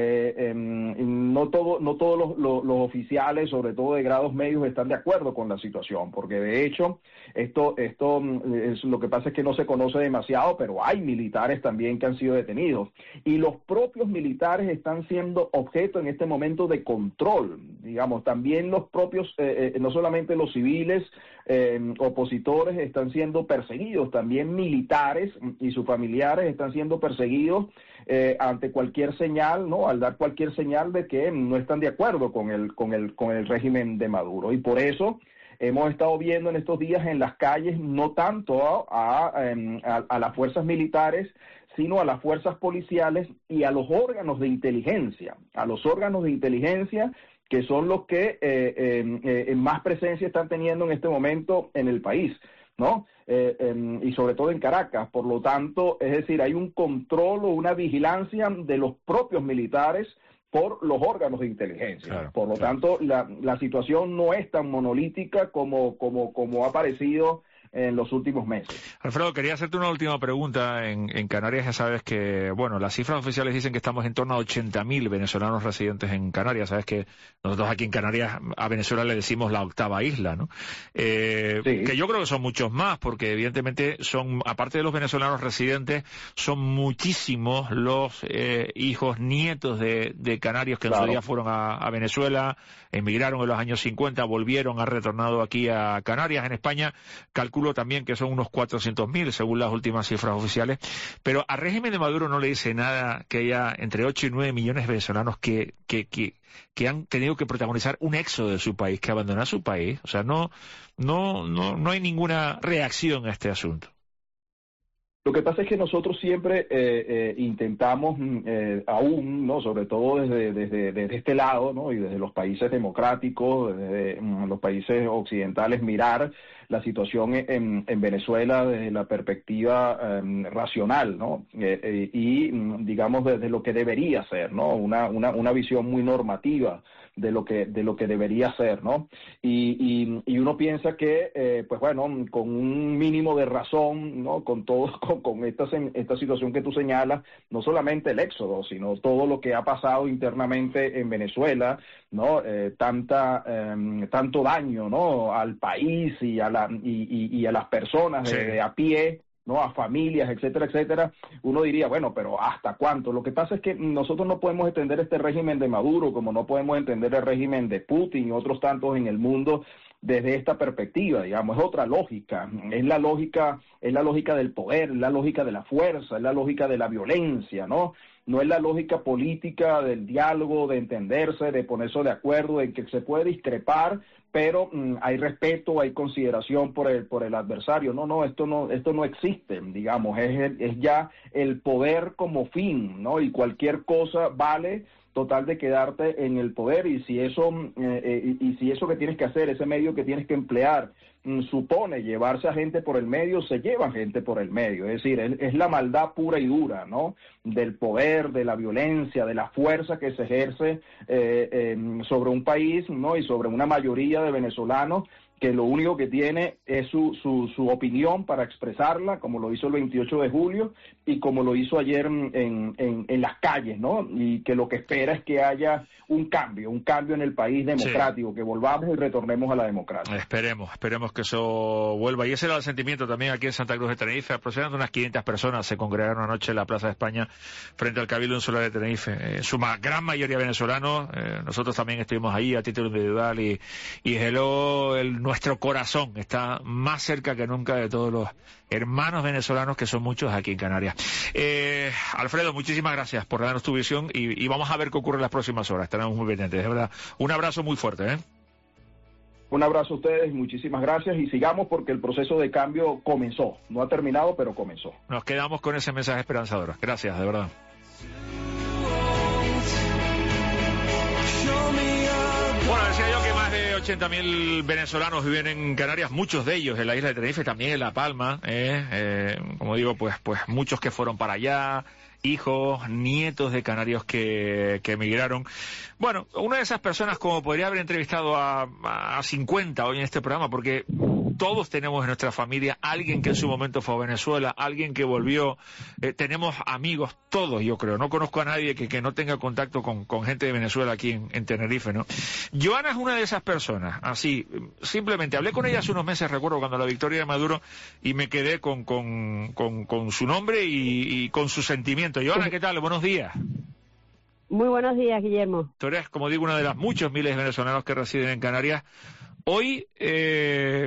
no todos los oficiales, sobre todo de grados medios, están de acuerdo con la situación, porque de hecho esto es, lo que pasa es que no se conoce demasiado, pero hay militares también que han sido detenidos, y los propios militares están siendo objeto en este momento de control, digamos, también los propios, no solamente los civiles, opositores están siendo perseguidos, también militares y sus familiares están siendo perseguidos ante cualquier señal, ¿no? Al dar cualquier señal de que no están de acuerdo con el régimen de Maduro, y por eso hemos estado viendo en estos días en las calles no tanto a las fuerzas militares, sino a las fuerzas policiales y a los órganos de inteligencia, que son los que más presencia están teniendo en este momento en el país, ¿no? Y sobre todo en Caracas. Por lo tanto, es decir, hay un control o una vigilancia de los propios militares por los órganos de inteligencia. Claro, por lo tanto, la situación no es tan monolítica como ha parecido en los últimos meses. Alfredo, quería hacerte una última pregunta. En Canarias ya sabes que, bueno, las cifras oficiales dicen que estamos en torno a 80.000 venezolanos residentes en Canarias. Sabes que nosotros aquí en Canarias a Venezuela le decimos la octava isla, ¿no? Que yo creo que son muchos más, porque evidentemente son, aparte de los venezolanos residentes, son muchísimos los hijos, nietos de canarios que en su día fueron a Venezuela, emigraron en los años 50, volvieron, han retornado aquí a Canarias. En España calculo también que son unos 400.000 según las últimas cifras oficiales, pero al régimen de Maduro no le dice nada que haya entre 8 y 9 millones de venezolanos que han tenido que protagonizar un éxodo de su país, que abandonar su país. O sea, no hay ninguna reacción a este asunto. Lo que pasa es que nosotros siempre intentamos aún, ¿no? Sobre todo desde este lado, ¿no? Y desde los países democráticos, desde los países occidentales, mirar la situación en Venezuela desde la perspectiva racional, ¿no? Y digamos desde lo que debería ser, ¿no? Una visión muy normativa de lo que debería ser, ¿no? Y uno piensa que, pues bueno, con un mínimo de razón, ¿no? Con esta situación que tú señalas, no solamente el éxodo, sino todo lo que ha pasado internamente en Venezuela, ¿no? Tanto daño, ¿no? Al país y a las personas de a pie, ¿no? A familias, etcétera, etcétera. Uno diría, bueno, pero ¿hasta cuánto? Lo que pasa es que nosotros no podemos entender este régimen de Maduro como no podemos entender el régimen de Putin y otros tantos en el mundo desde esta perspectiva, digamos, es otra lógica, es la lógica del poder, es la lógica de la fuerza, es la lógica de la violencia, ¿no? No es la lógica política del diálogo, de entenderse, de ponerse de acuerdo, en que se puede discrepar, pero hay respeto, hay consideración por el adversario. No, esto no existe, digamos, es ya el poder como fin, ¿no? Y cualquier cosa vale, total de quedarte en el poder, y si eso que tienes que hacer, ese medio que tienes que emplear, supone llevarse a gente por el medio, se lleva gente por el medio. Es decir, es la maldad pura y dura, ¿no? Del poder, de la violencia, de la fuerza que se ejerce sobre un país, ¿no? Y sobre una mayoría de venezolanos que lo único que tiene es su opinión para expresarla, como lo hizo el 28 de julio y como lo hizo ayer en las calles, ¿no? Y que lo que espera es que haya un cambio en el país democrático, sí, que volvamos y retornemos a la democracia. Esperemos que eso vuelva. Y ese era el sentimiento también aquí en Santa Cruz de Tenerife. Aproximadamente unas 500 personas se congregaron anoche en la Plaza de España frente al Cabildo Insular de Tenerife. Su gran mayoría venezolanos. Nosotros también estuvimos ahí a título individual y nuestro corazón está más cerca que nunca de todos los hermanos venezolanos, que son muchos aquí en Canarias. Alfredo, muchísimas gracias por darnos tu visión y vamos a ver qué ocurre en las próximas horas. Estaremos muy pendientes, de verdad. Un abrazo muy fuerte, ¿eh? Un abrazo a ustedes, muchísimas gracias, y sigamos porque el proceso de cambio comenzó. No ha terminado, pero comenzó. Nos quedamos con ese mensaje esperanzador. Gracias, de verdad. Bueno, decía yo que más de 80.000 venezolanos viven en Canarias, muchos de ellos en la isla de Tenerife, también en La Palma, como digo, pues muchos que fueron para allá, hijos, nietos de canarios que emigraron. Bueno, una de esas personas, como podría haber entrevistado a 50 hoy en este programa, porque todos tenemos en nuestra familia alguien que en su momento fue a Venezuela, alguien que volvió, tenemos amigos, todos yo creo, no conozco a nadie que no tenga contacto con gente de Venezuela aquí en Tenerife, ¿no? Joana es una de esas personas, así, simplemente hablé con ella hace unos meses, recuerdo, cuando la victoria de Maduro, y me quedé con su nombre y con su sentimiento. Joana, ¿qué tal? Buenos días. Muy buenos días, Guillermo. Tú eres, como digo, una de las muchos miles de venezolanos que residen en Canarias. Hoy te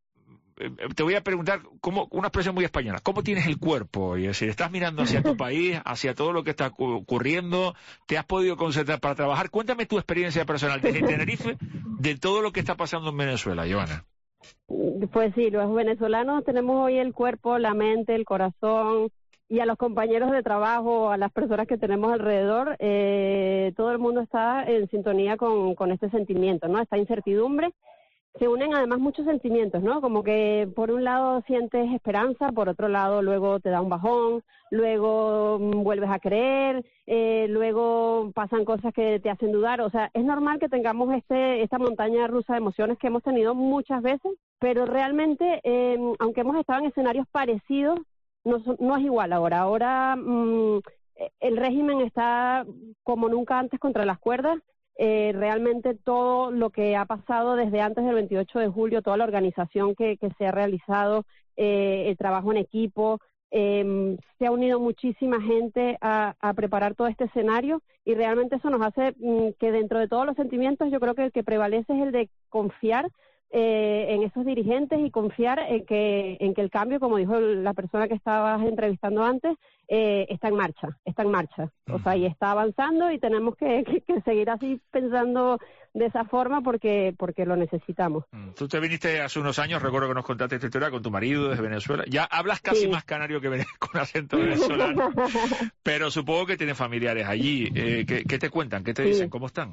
voy a preguntar, una expresión muy española, ¿cómo tienes el cuerpo? Es decir, ¿estás mirando hacia tu país, hacia todo lo que está ocurriendo? ¿Te has podido concentrar para trabajar? Cuéntame tu experiencia personal desde Tenerife, de todo lo que está pasando en Venezuela, Joana. Pues sí, los venezolanos tenemos hoy el cuerpo, la mente, el corazón, y a los compañeros de trabajo, a las personas que tenemos alrededor, todo el mundo está en sintonía con este sentimiento, ¿no? Esta incertidumbre. Se unen además muchos sentimientos, ¿no? Como que por un lado sientes esperanza, por otro lado luego te da un bajón, luego vuelves a creer, luego pasan cosas que te hacen dudar. O sea, es normal que tengamos esta montaña rusa de emociones que hemos tenido muchas veces, pero realmente, aunque hemos estado en escenarios parecidos, no es igual ahora. Ahora el régimen está como nunca antes contra las cuerdas. Realmente todo lo que ha pasado desde antes del 28 de julio, toda la organización que se ha realizado, el trabajo en equipo, se ha unido muchísima gente a preparar todo este escenario, y realmente eso nos hace que dentro de todos los sentimientos yo creo que el que prevalece es el de confiar en esos dirigentes y confiar en que el cambio, como dijo la persona que estabas entrevistando antes, está en marcha, o sea, y está avanzando, y tenemos que seguir así pensando de esa forma porque lo necesitamos. Tú te viniste hace unos años, recuerdo que nos contaste esta historia con tu marido desde Venezuela. Ya hablas casi más canario que con acento venezolano, pero supongo que tienes familiares allí. ¿Qué te cuentan? ¿Qué te dicen? ¿Cómo están?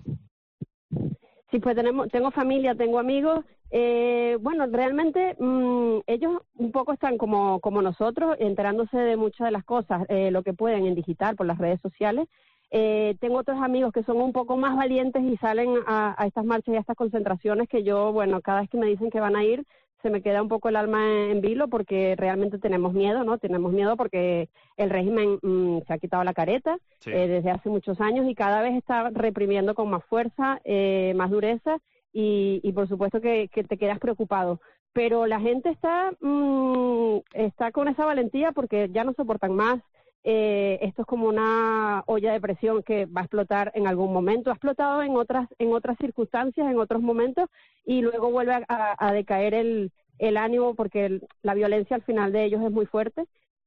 Sí, pues tengo familia, tengo amigos. Bueno, realmente ellos un poco están como nosotros, enterándose de muchas de las cosas, lo que pueden en digital, por las redes sociales. Tengo otros amigos que son un poco más valientes y salen a estas marchas y a estas concentraciones, que yo, bueno, cada vez que me dicen que van a ir, se me queda un poco el alma en vilo, porque realmente tenemos miedo, ¿no? Tenemos miedo porque el régimen se ha quitado la careta desde hace muchos años, y cada vez está reprimiendo con más fuerza, más dureza, y por supuesto que te quedas preocupado. Pero la gente está con esa valentía porque ya no soportan más. esto es como una olla de presión que va a explotar en algún momento. Ha explotado en otras circunstancias, en otros momentos, y luego vuelve a decaer el ánimo, porque la violencia al final de ellos es muy fuerte.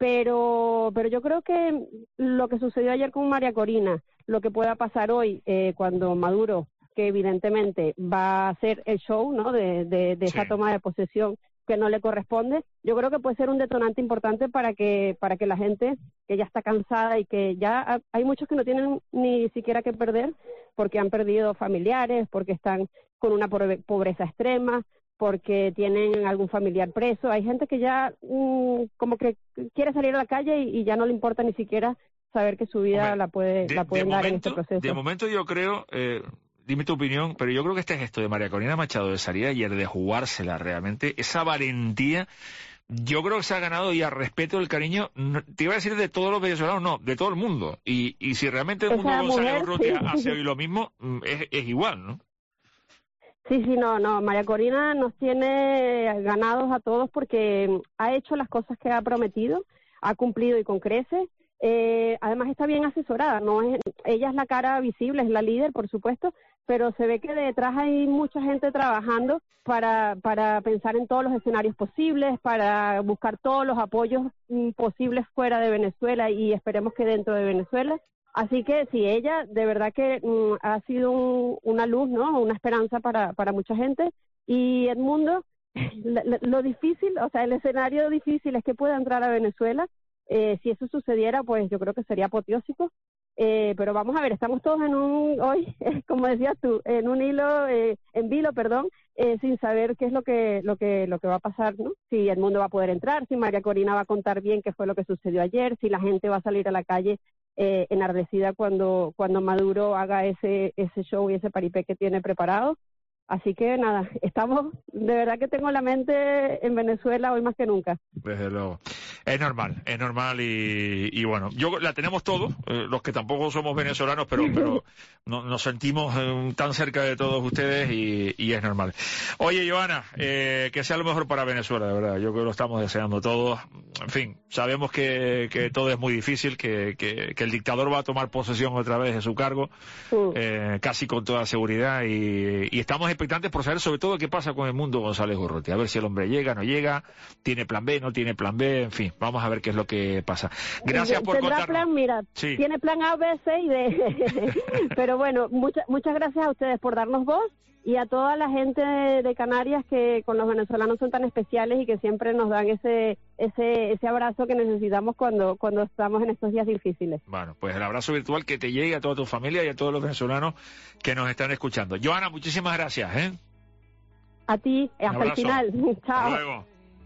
Pero yo creo que lo que sucedió ayer con María Corina, lo que pueda pasar hoy cuando Maduro, que evidentemente va a hacer el show, ¿no?, de esa toma de posesión que no le corresponde, yo creo que puede ser un detonante importante para que la gente que ya está cansada y que ya hay muchos que no tienen ni siquiera que perder porque han perdido familiares, porque están con una pobreza extrema, porque tienen algún familiar preso. Hay gente que ya como que quiere salir a la calle y ya no le importa ni siquiera saber que su vida la pueden dar en este proceso. De momento yo creo, dime tu opinión, pero yo creo que este gesto de María Corina Machado de salir ayer, de jugársela realmente, esa valentía, yo creo que se ha ganado ya respeto, el cariño, te iba a decir de todos los venezolanos, no, de todo el mundo. Y si realmente el mundo González Urrutia hace hoy lo mismo, es igual, ¿no? Sí, no, María Corina nos tiene ganados a todos porque ha hecho las cosas que ha prometido, ha cumplido y con creces. Además está bien asesorada, ella es la cara visible, es la líder, por supuesto, pero se ve que detrás hay mucha gente trabajando para pensar en todos los escenarios posibles, para buscar todos los apoyos posibles fuera de Venezuela y esperemos que dentro de Venezuela. Así que sí, ella de verdad que ha sido una luz, ¿no?, una esperanza para mucha gente. Y Edmundo, lo difícil, o sea, el escenario difícil es que pueda entrar a Venezuela. Si eso sucediera, pues yo creo que sería apoteósico. Pero vamos a ver, estamos todos hoy, como decías tú, en vilo, sin saber qué es lo que va a pasar, ¿no? Si Edmundo va a poder entrar, si María Corina va a contar bien qué fue lo que sucedió ayer, si la gente va a salir a la calle enardecida cuando Maduro haga ese show y ese paripé que tiene preparado. Así que nada, de verdad que tengo la mente en Venezuela hoy más que nunca. Desde luego. Es normal y bueno, la tenemos todos, los que tampoco somos venezolanos, pero nos sentimos tan cerca de todos ustedes y es normal. Oye, Joana, que sea lo mejor para Venezuela, de verdad, yo creo que lo estamos deseando todos. En fin, sabemos que todo es muy difícil, que el dictador va a tomar posesión otra vez de su cargo, casi con toda seguridad, y estamos expectantes por saber sobre todo qué pasa con el mundo González Urrutia, a ver si el hombre llega, no llega, tiene plan B, no tiene plan B, en fin, vamos a ver qué es lo que pasa. Gracias por contarnos. Plan, mira, sí. Tiene plan A, B, C y D. Pero bueno, muchas gracias a ustedes por darnos voz y a toda la gente de Canarias que con los venezolanos son tan especiales y que siempre nos dan ese abrazo que necesitamos cuando estamos en estos días difíciles. Bueno, pues el abrazo virtual que te llegue a toda tu familia y a todos los venezolanos que nos están escuchando. Joana, muchísimas gracias, ¿eh? A ti, hasta el final. Chao. Hasta luego.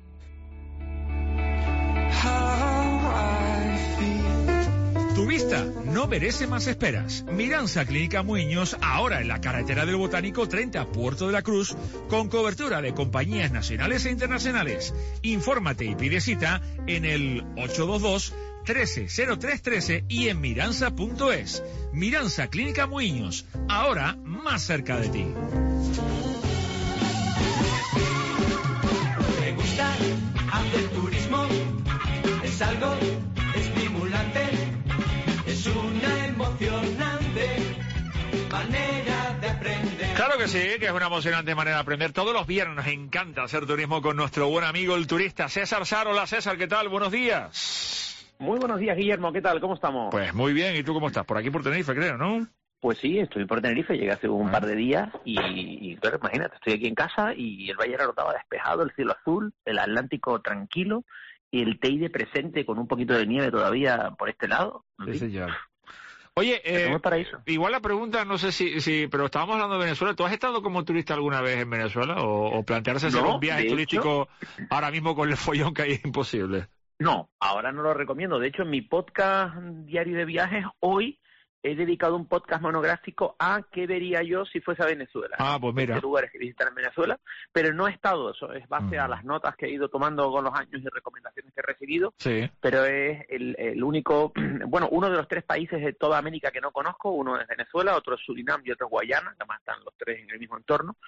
Tu vista no merece más esperas. Miranza Clínica Muiños, ahora en la carretera del Botánico 30, Puerto de la Cruz, con cobertura de compañías nacionales e internacionales. Infórmate y pide cita en el 822-130313 y en miranza.es. Miranza Clínica Muiños, ahora más cerca de ti. Me gusta hacer turismo, es algo estimulante, es una emocionante manera de aprender. Claro que sí, que es una emocionante manera de aprender. Todos los viernes nos encanta hacer turismo con nuestro buen amigo el turista César Sar. Hola César, ¿qué tal? Buenos días. Muy buenos días, Guillermo, ¿qué tal? ¿Cómo estamos? Pues muy bien, ¿y tú cómo estás? Por aquí por Tenerife, creo, ¿no? Pues sí, estoy por Tenerife, llegué hace un par de días y claro, imagínate, estoy aquí en casa y el Valle Raro estaba despejado, el cielo azul, el Atlántico tranquilo y el Teide presente con un poquito de nieve todavía por este lado. Sí, señor. Oye, igual la pregunta, no sé si, pero estábamos hablando de Venezuela. ¿Tú has estado como turista alguna vez en Venezuela o plantearse hacer un viaje turístico ahora mismo con el follón que hay es imposible? No, ahora no lo recomiendo. De hecho, en mi podcast diario de viajes, hoy he dedicado un podcast monográfico a qué vería yo si fuese a Venezuela. Ah, pues mira. ¿Qué lugares que visitar en Venezuela? Pero no he estado, eso es base a las notas que he ido tomando con los años y recomendaciones que he recibido. Sí. Pero es el único, bueno, uno de los 3 países de toda América que no conozco. Uno es Venezuela, otro es Surinam y otro es Guayana, además están los 3 en el mismo entorno.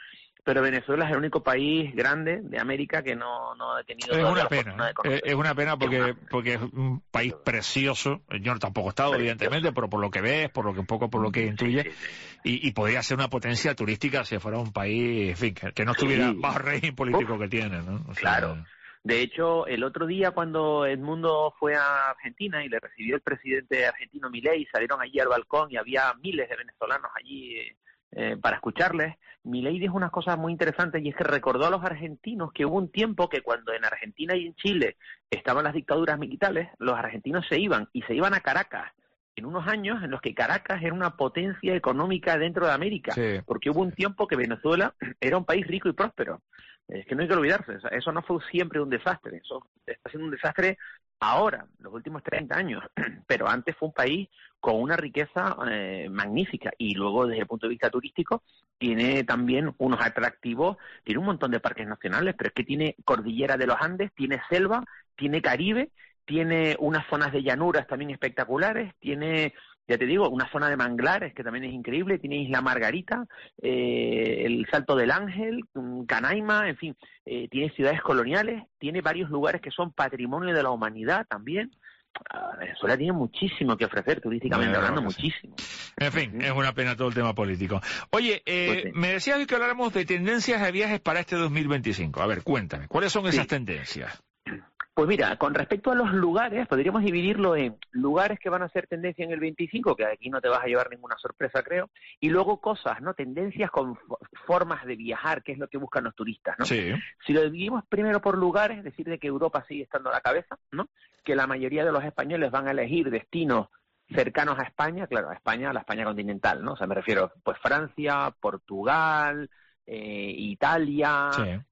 pero Venezuela es el único país grande de América que no ha tenido... Es una pena, es una pena porque es un país precioso. Yo tampoco he estado, evidentemente, pero por lo que ves, por lo que intuye, y podría ser una potencia turística si fuera un país, en fin, que no estuviera bajo el régimen político que tiene, ¿no? O sea, claro. De hecho, el otro día cuando Edmundo fue a Argentina y le recibió el presidente argentino Milei, salieron allí al balcón y había miles de venezolanos allí para escucharles. Milei dijo unas cosas muy interesantes, y es que recordó a los argentinos que hubo un tiempo que cuando en Argentina y en Chile estaban las dictaduras militares, los argentinos se iban a Caracas, en unos años en los que Caracas era una potencia económica dentro de América, porque hubo un tiempo que Venezuela era un país rico y próspero. Es que no hay que olvidarse, eso no fue siempre un desastre, eso está siendo un desastre ahora, los últimos 30 años, pero antes fue un país con una riqueza magnífica, y luego desde el punto de vista turístico tiene también unos atractivos, tiene un montón de parques nacionales, pero es que tiene cordillera de los Andes, tiene selva, tiene Caribe, tiene unas zonas de llanuras también espectaculares, tiene, ya te digo, una zona de manglares que también es increíble, tiene Isla Margarita, el Salto del Ángel, Canaima, en fin, tiene ciudades coloniales, tiene varios lugares que son patrimonio de la humanidad también. Venezuela tiene muchísimo que ofrecer turísticamente hablando, muchísimo. En fin, es una pena todo el tema político. Oye, me decías hoy que habláramos de tendencias de viajes para este 2025. A ver, cuéntame, ¿cuáles son esas tendencias? Pues mira, con respecto a los lugares, podríamos dividirlo en lugares que van a ser tendencia en el 25, que aquí no te vas a llevar ninguna sorpresa, creo, y luego cosas, ¿no? Tendencias con formas de viajar, que es lo que buscan los turistas, ¿no? Sí. Si lo dividimos primero por lugares, decir de que Europa sigue estando a la cabeza, ¿no? Que la mayoría de los españoles van a elegir destinos cercanos a España, claro, a España, a la España continental, ¿no? O sea, me refiero, pues Francia, Portugal, Italia,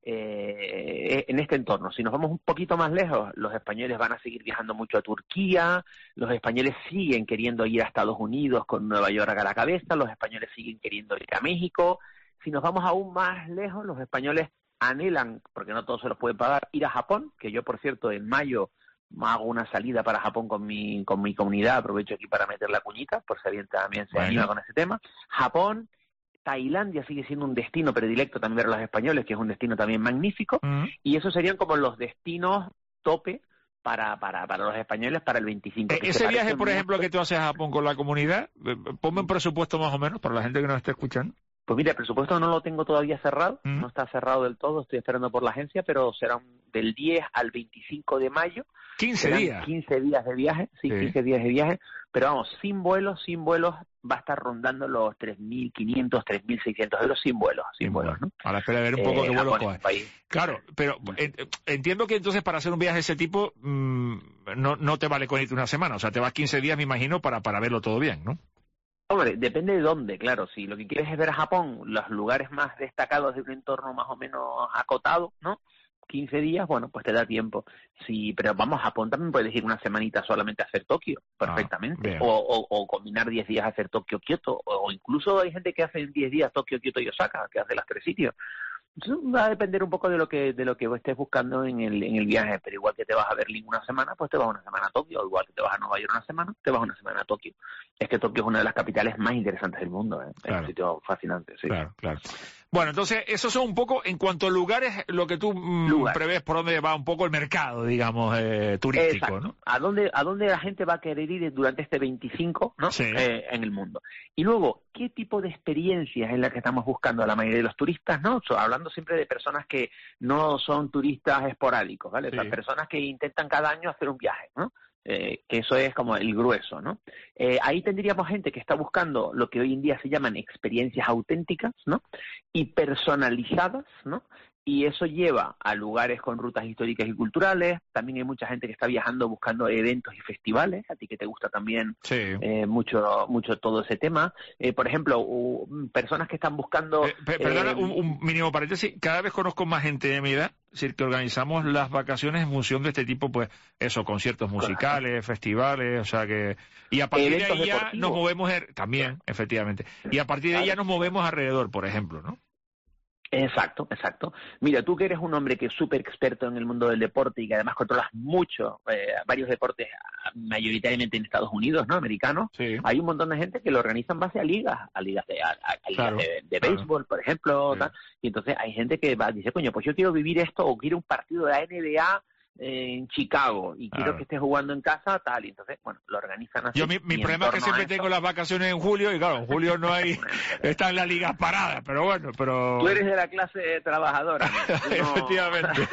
en este entorno. Si nos vamos un poquito más lejos, los españoles van a seguir viajando mucho a Turquía, los españoles siguen queriendo ir a Estados Unidos con Nueva York a la cabeza, los españoles siguen queriendo ir a México. Si nos vamos aún más lejos, los españoles anhelan, porque no todos se los pueden pagar, ir a Japón, que yo, por cierto, en mayo hago una salida para Japón con mi comunidad, aprovecho aquí para meter la cuñita, por si alguien también se anima con ese tema. Japón, Tailandia sigue siendo un destino predilecto también para los españoles, que es un destino también magnífico, y esos serían como los destinos tope para los españoles para el 25. Ese viaje, por ejemplo, que tú haces a Japón con la comunidad, ponme un presupuesto más o menos para la gente que nos esté escuchando. Pues mira, el presupuesto no lo tengo todavía cerrado, no está cerrado del todo, estoy esperando por la agencia, pero será del 10 al 25 de mayo. 15 días. 15 días de viaje, 15 días de viaje, pero vamos, sin vuelos, va a estar rondando los 3.500, 3.600 euros sin vuelos, ¿no? A la espera de ver un poco qué vuelo coge. Claro, pero entiendo que entonces para hacer un viaje de ese tipo no te vale con irte una semana, o sea, te vas 15 días, me imagino, para verlo todo bien, ¿no? Hombre, depende de dónde, claro. Si lo que quieres es ver a Japón, los lugares más destacados de un entorno más o menos acotado, ¿no? 15 días, bueno, pues te da tiempo. Sí, pero vamos, a Japón también puedes ir una semanita solamente a hacer Tokio, perfectamente. O combinar 10 días a hacer Tokio, Kioto, o incluso hay gente que hace en 10 días Tokio, Kioto y Osaka, que hace las 3 sitios. Eso va a depender un poco de lo que estés buscando en el viaje, pero igual que te vas a Berlín una semana, pues te vas una semana a Tokio, o igual que te vas a Nueva York una semana, te vas una semana a Tokio. Es que Tokio es una de las capitales más interesantes del mundo, ¿eh? Claro. Es un sitio fascinante, sí. Claro. Bueno, entonces, esos son un poco, en cuanto a lugares, lo que tú prevés por dónde va un poco el mercado, digamos, turístico, exacto, ¿no? ¿A dónde la gente va a querer ir durante este 25, ¿no? Sí. En el mundo. Y luego, ¿qué tipo de experiencias es la que estamos buscando a la mayoría de los turistas, ¿no? Hablando siempre de personas que no son turistas esporádicos, ¿vale? Sí. O sea, personas que intentan cada año hacer un viaje, ¿no? Que eso es como el grueso, ¿no? Ahí tendríamos gente que está buscando lo que hoy en día se llaman experiencias auténticas, ¿no? Y personalizadas, ¿no? Y eso lleva a lugares con rutas históricas y culturales. También hay mucha gente que está viajando buscando eventos y festivales, a ti que te gusta también mucho todo ese tema. Por ejemplo, personas que están buscando... Perdona, un mínimo paréntesis. Cada vez conozco más gente de mi edad, es decir, que organizamos las vacaciones en función de este tipo, pues eso, conciertos musicales, festivales, o sea que... Y a partir de ahí ya nos movemos... También, efectivamente. Y a partir de ahí ya nos movemos alrededor, por ejemplo, ¿no? Exacto. Mira, tú que eres un hombre que es súper experto en el mundo del deporte y que además controlas mucho, varios deportes mayoritariamente en Estados Unidos, ¿no? Americanos, sí. Hay un montón de gente que lo organiza en base a ligas de béisbol, por ejemplo, Sí. tal. Y entonces hay gente que dice, coño, pues yo quiero vivir esto o quiero un partido de la NBA en Chicago y quiero que esté jugando en casa, tal, y entonces, bueno, lo organizan así. Yo mi problema es que siempre tengo las vacaciones en julio y claro, en julio no hay, están las ligas paradas, pero bueno, pero... Tú eres de la clase trabajadora. Efectivamente.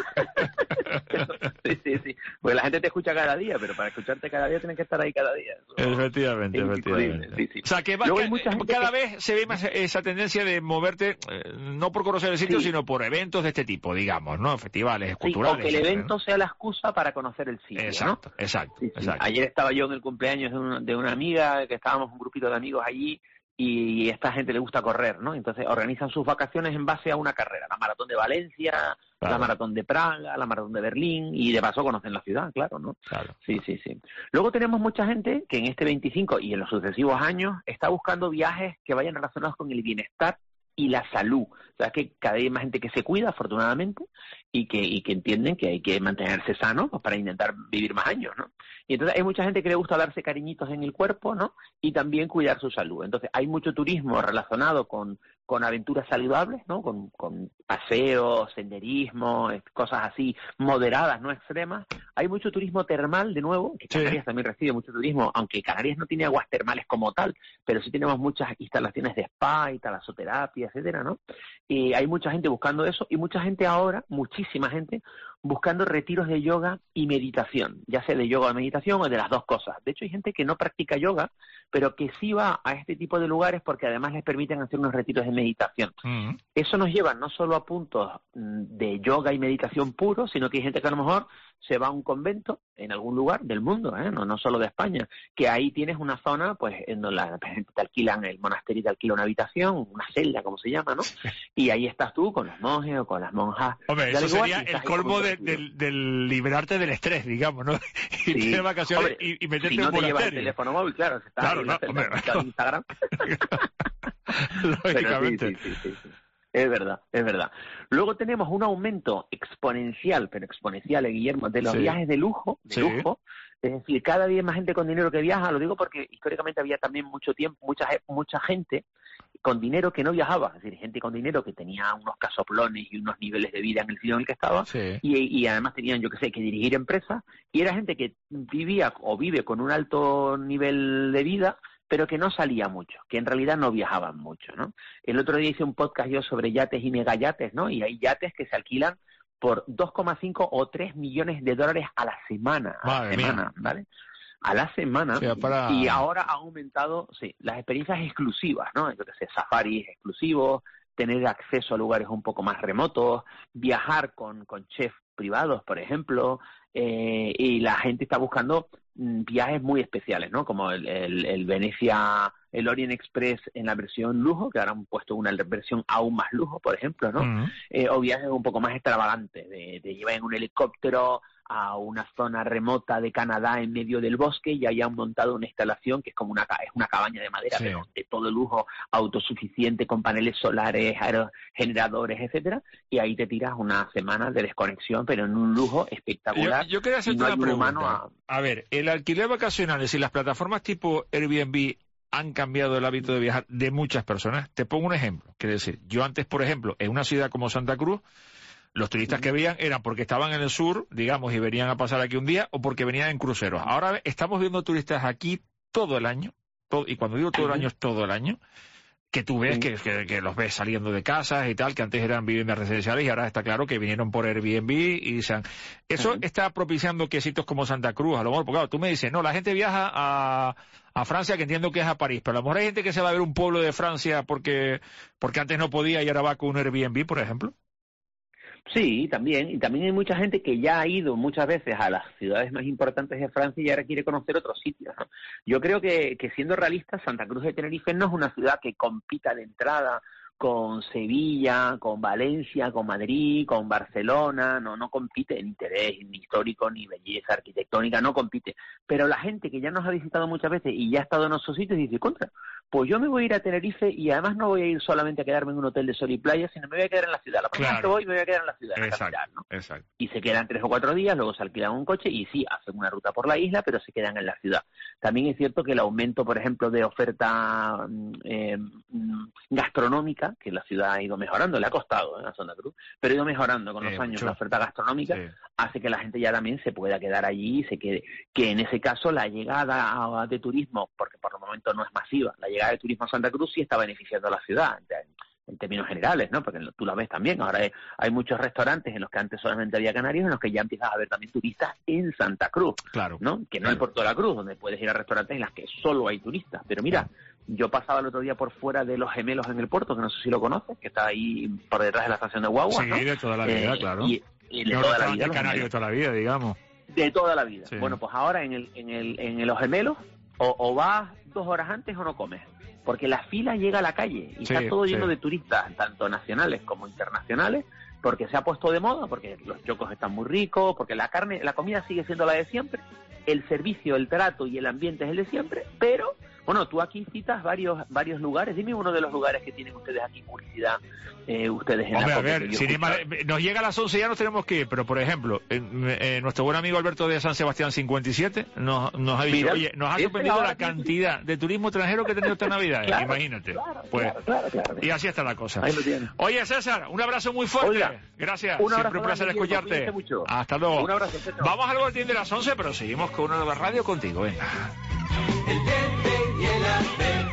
Sí. Pues la gente te escucha cada día, pero para escucharte cada día tienes que estar ahí cada día. Efectivamente. Sí. O sea, que cada vez se ve más esa tendencia de moverte, no por conocer el sitio, sino por eventos de este tipo, digamos, ¿no? Festivales, culturales. O que el evento sea la excusa para conocer el sitio, Exacto. Ayer estaba yo en el cumpleaños de una amiga, que estábamos un grupito de amigos allí, y a esta gente le gusta correr, ¿no? Entonces organizan sus vacaciones en base a una carrera, la maratón de Valencia, la maratón de Praga, la maratón de Berlín, y de paso conocen la ciudad, claro, ¿no? Claro. Sí. Luego tenemos mucha gente que en este 25 y en los sucesivos años está buscando viajes que vayan relacionados con el bienestar y la salud. O sea, que cada vez hay más gente que se cuida, afortunadamente, y que entienden que hay que mantenerse sano, pues, para intentar vivir más años, ¿no? Y entonces hay mucha gente que le gusta darse cariñitos en el cuerpo, ¿no? Y también cuidar su salud. Entonces hay mucho turismo relacionado con aventuras saludables, ¿no? Con paseos, senderismo, cosas así moderadas, no extremas. Hay mucho turismo termal, de nuevo, que Canarias también recibe mucho turismo, aunque Canarias no tiene aguas termales como tal, pero sí tenemos muchas instalaciones de spa y talasoterapia, etcétera, ¿no? Y hay mucha gente buscando eso, y mucha gente ahora, muchísima gente, buscando retiros de yoga y meditación, ya sea de yoga o meditación o de las dos cosas. De hecho, hay gente que no practica yoga, pero que sí va a este tipo de lugares porque además les permiten hacer unos retiros de meditación. Eso nos lleva no solo a puntos de yoga y meditación puro, sino que hay gente que a lo mejor se va a un convento en algún lugar del mundo, no solo de España, que ahí tienes una zona, pues, en donde te alquilan, el monasterio te alquila una habitación, una celda, como se llama, ¿no? Y ahí estás tú con los monjes o con las monjas. Hombre, eso sería el colmo del liberarte del estrés, digamos, ¿no? Irte de vacaciones y meterte si en no un te llevas monasterio. el teléfono móvil, claro, se está Claro, en Instagram. Lógicamente. Sí. Es verdad. Luego tenemos un aumento exponencial, Guillermo, de los viajes de lujo, es decir, cada día más gente con dinero que viaja. Lo digo porque históricamente había también mucho tiempo, mucha gente con dinero que no viajaba, es decir, gente con dinero que tenía unos casoplones y unos niveles de vida en el sitio en el que estaba, y además tenían, yo que sé, que dirigir empresas, y era gente que vivía o vive con un alto nivel de vida, pero que no salía mucho, que en realidad no viajaban mucho, ¿no? El otro día hice un podcast yo sobre yates y megayates, ¿no? Y hay yates que se alquilan por 2,5 o 3 millones de dólares a la semana, ¿vale? A la semana, y ahora ha aumentado, las experiencias exclusivas, ¿no? Yo que sé, safaris exclusivos, tener acceso a lugares un poco más remotos, viajar con chefs privados, por ejemplo, y la gente está buscando viajes muy especiales, ¿no? Como el Venecia, el Orient Express en la versión lujo, que ahora han puesto una versión aún más lujo, por ejemplo, ¿no? O viajes un poco más extravagantes, de llevar en un helicóptero a una zona remota de Canadá en medio del bosque, y ahí han montado una instalación que es como una cabaña de madera, pero de todo lujo, autosuficiente, con paneles solares, aerogeneradores, etcétera, y ahí te tiras una semana de desconexión, pero en un lujo espectacular. Yo quería hacerte una pregunta. A ver, el alquiler vacacionales y las plataformas tipo Airbnb han cambiado el hábito de viajar de muchas personas. Te pongo un ejemplo. Quiere decir, yo antes, por ejemplo, en una ciudad como Santa Cruz, los turistas que veían eran porque estaban en el sur, digamos, y venían a pasar aquí un día, o porque venían en cruceros. Ahora estamos viendo turistas aquí todo el año, y cuando digo todo el año es todo el año, que tú ves que los ves saliendo de casas y tal, que antes eran viviendas residenciales y ahora está claro que vinieron por Airbnb y eso está propiciando que sitios como Santa Cruz, a lo mejor, porque claro, tú me dices, no, la gente viaja a Francia, que entiendo que es a París, pero a lo mejor hay gente que se va a ver un pueblo de Francia porque antes no podía y ahora va con un Airbnb, por ejemplo. Sí, también. Y también hay mucha gente que ya ha ido muchas veces a las ciudades más importantes de Francia y ahora quiere conocer otros sitios, ¿no? Yo creo que siendo realistas, Santa Cruz de Tenerife no es una ciudad que compita de entrada con Sevilla, con Valencia, con Madrid, con Barcelona, no compite en interés ni histórico ni belleza arquitectónica, no compite. Pero la gente que ya nos ha visitado muchas veces y ya ha estado en esos sitios dice, contra, pues yo me voy a ir a Tenerife y además no voy a ir solamente a quedarme en un hotel de sol y playa, sino me voy a quedar en la ciudad. La primera vez que voy me voy a quedar en la ciudad, en la capital, ¿no? Exacto. Y se quedan 3 o 4 días, luego se alquilan un coche y sí, hacen una ruta por la isla, pero se quedan en la ciudad. También es cierto que el aumento, por ejemplo, de oferta gastronómica, que la ciudad ha ido mejorando, le ha costado a Santa Cruz, pero ha ido mejorando con los años mucho. la oferta gastronómica, hace que la gente ya también se pueda quedar allí y se quede. Que en ese caso la llegada de turismo, porque por el momento no es masiva, la llegada de turismo a Santa Cruz sí está beneficiando a la ciudad, en términos generales, ¿no? Porque tú la ves también, ahora hay muchos restaurantes en los que antes solamente había canarios, en los que ya empiezas a ver también turistas en Santa Cruz, claro, ¿no? Que no hay Puerto de la Cruz, donde puedes ir a restaurantes en los que solo hay turistas, pero mira, yo pasaba el otro día por fuera de Los Gemelos en el puerto, que no sé si lo conoces, que está ahí por detrás de la estación de guagua, sí, ¿no? de toda la vida, claro. Y de toda la vida. Canario de toda la vida, digamos. De toda la vida. Sí. Bueno, pues ahora en Los Gemelos o vas 2 horas antes o no comes, porque la fila llega a la calle y está todo lleno de turistas, tanto nacionales como internacionales, porque se ha puesto de moda, porque los chocos están muy ricos, porque la comida sigue siendo la de siempre, el servicio, el trato y el ambiente es el de siempre, pero bueno, tú aquí citas varios lugares. Dime uno de los lugares que tienen ustedes aquí publicidad, ustedes en Hombre, la a ver, nos llega a las 11, ya nos tenemos que ir, pero por ejemplo, nuestro buen amigo Alberto de San Sebastián 57 nos ha dicho, Mira, oye, nos ha sorprendido la cantidad de turismo extranjero que ha tenido esta Navidad, claro, imagínate. Claro, pues, claro. Y así está la cosa. Ahí lo tienes. Oye, César, un abrazo muy fuerte. Oiga, gracias, un abrazo siempre un placer grande, escucharte. mucho. Hasta luego. Un abrazo, César. Vamos al boletín de las 11, pero seguimos con una nueva radio contigo, venga. El verde y el azul.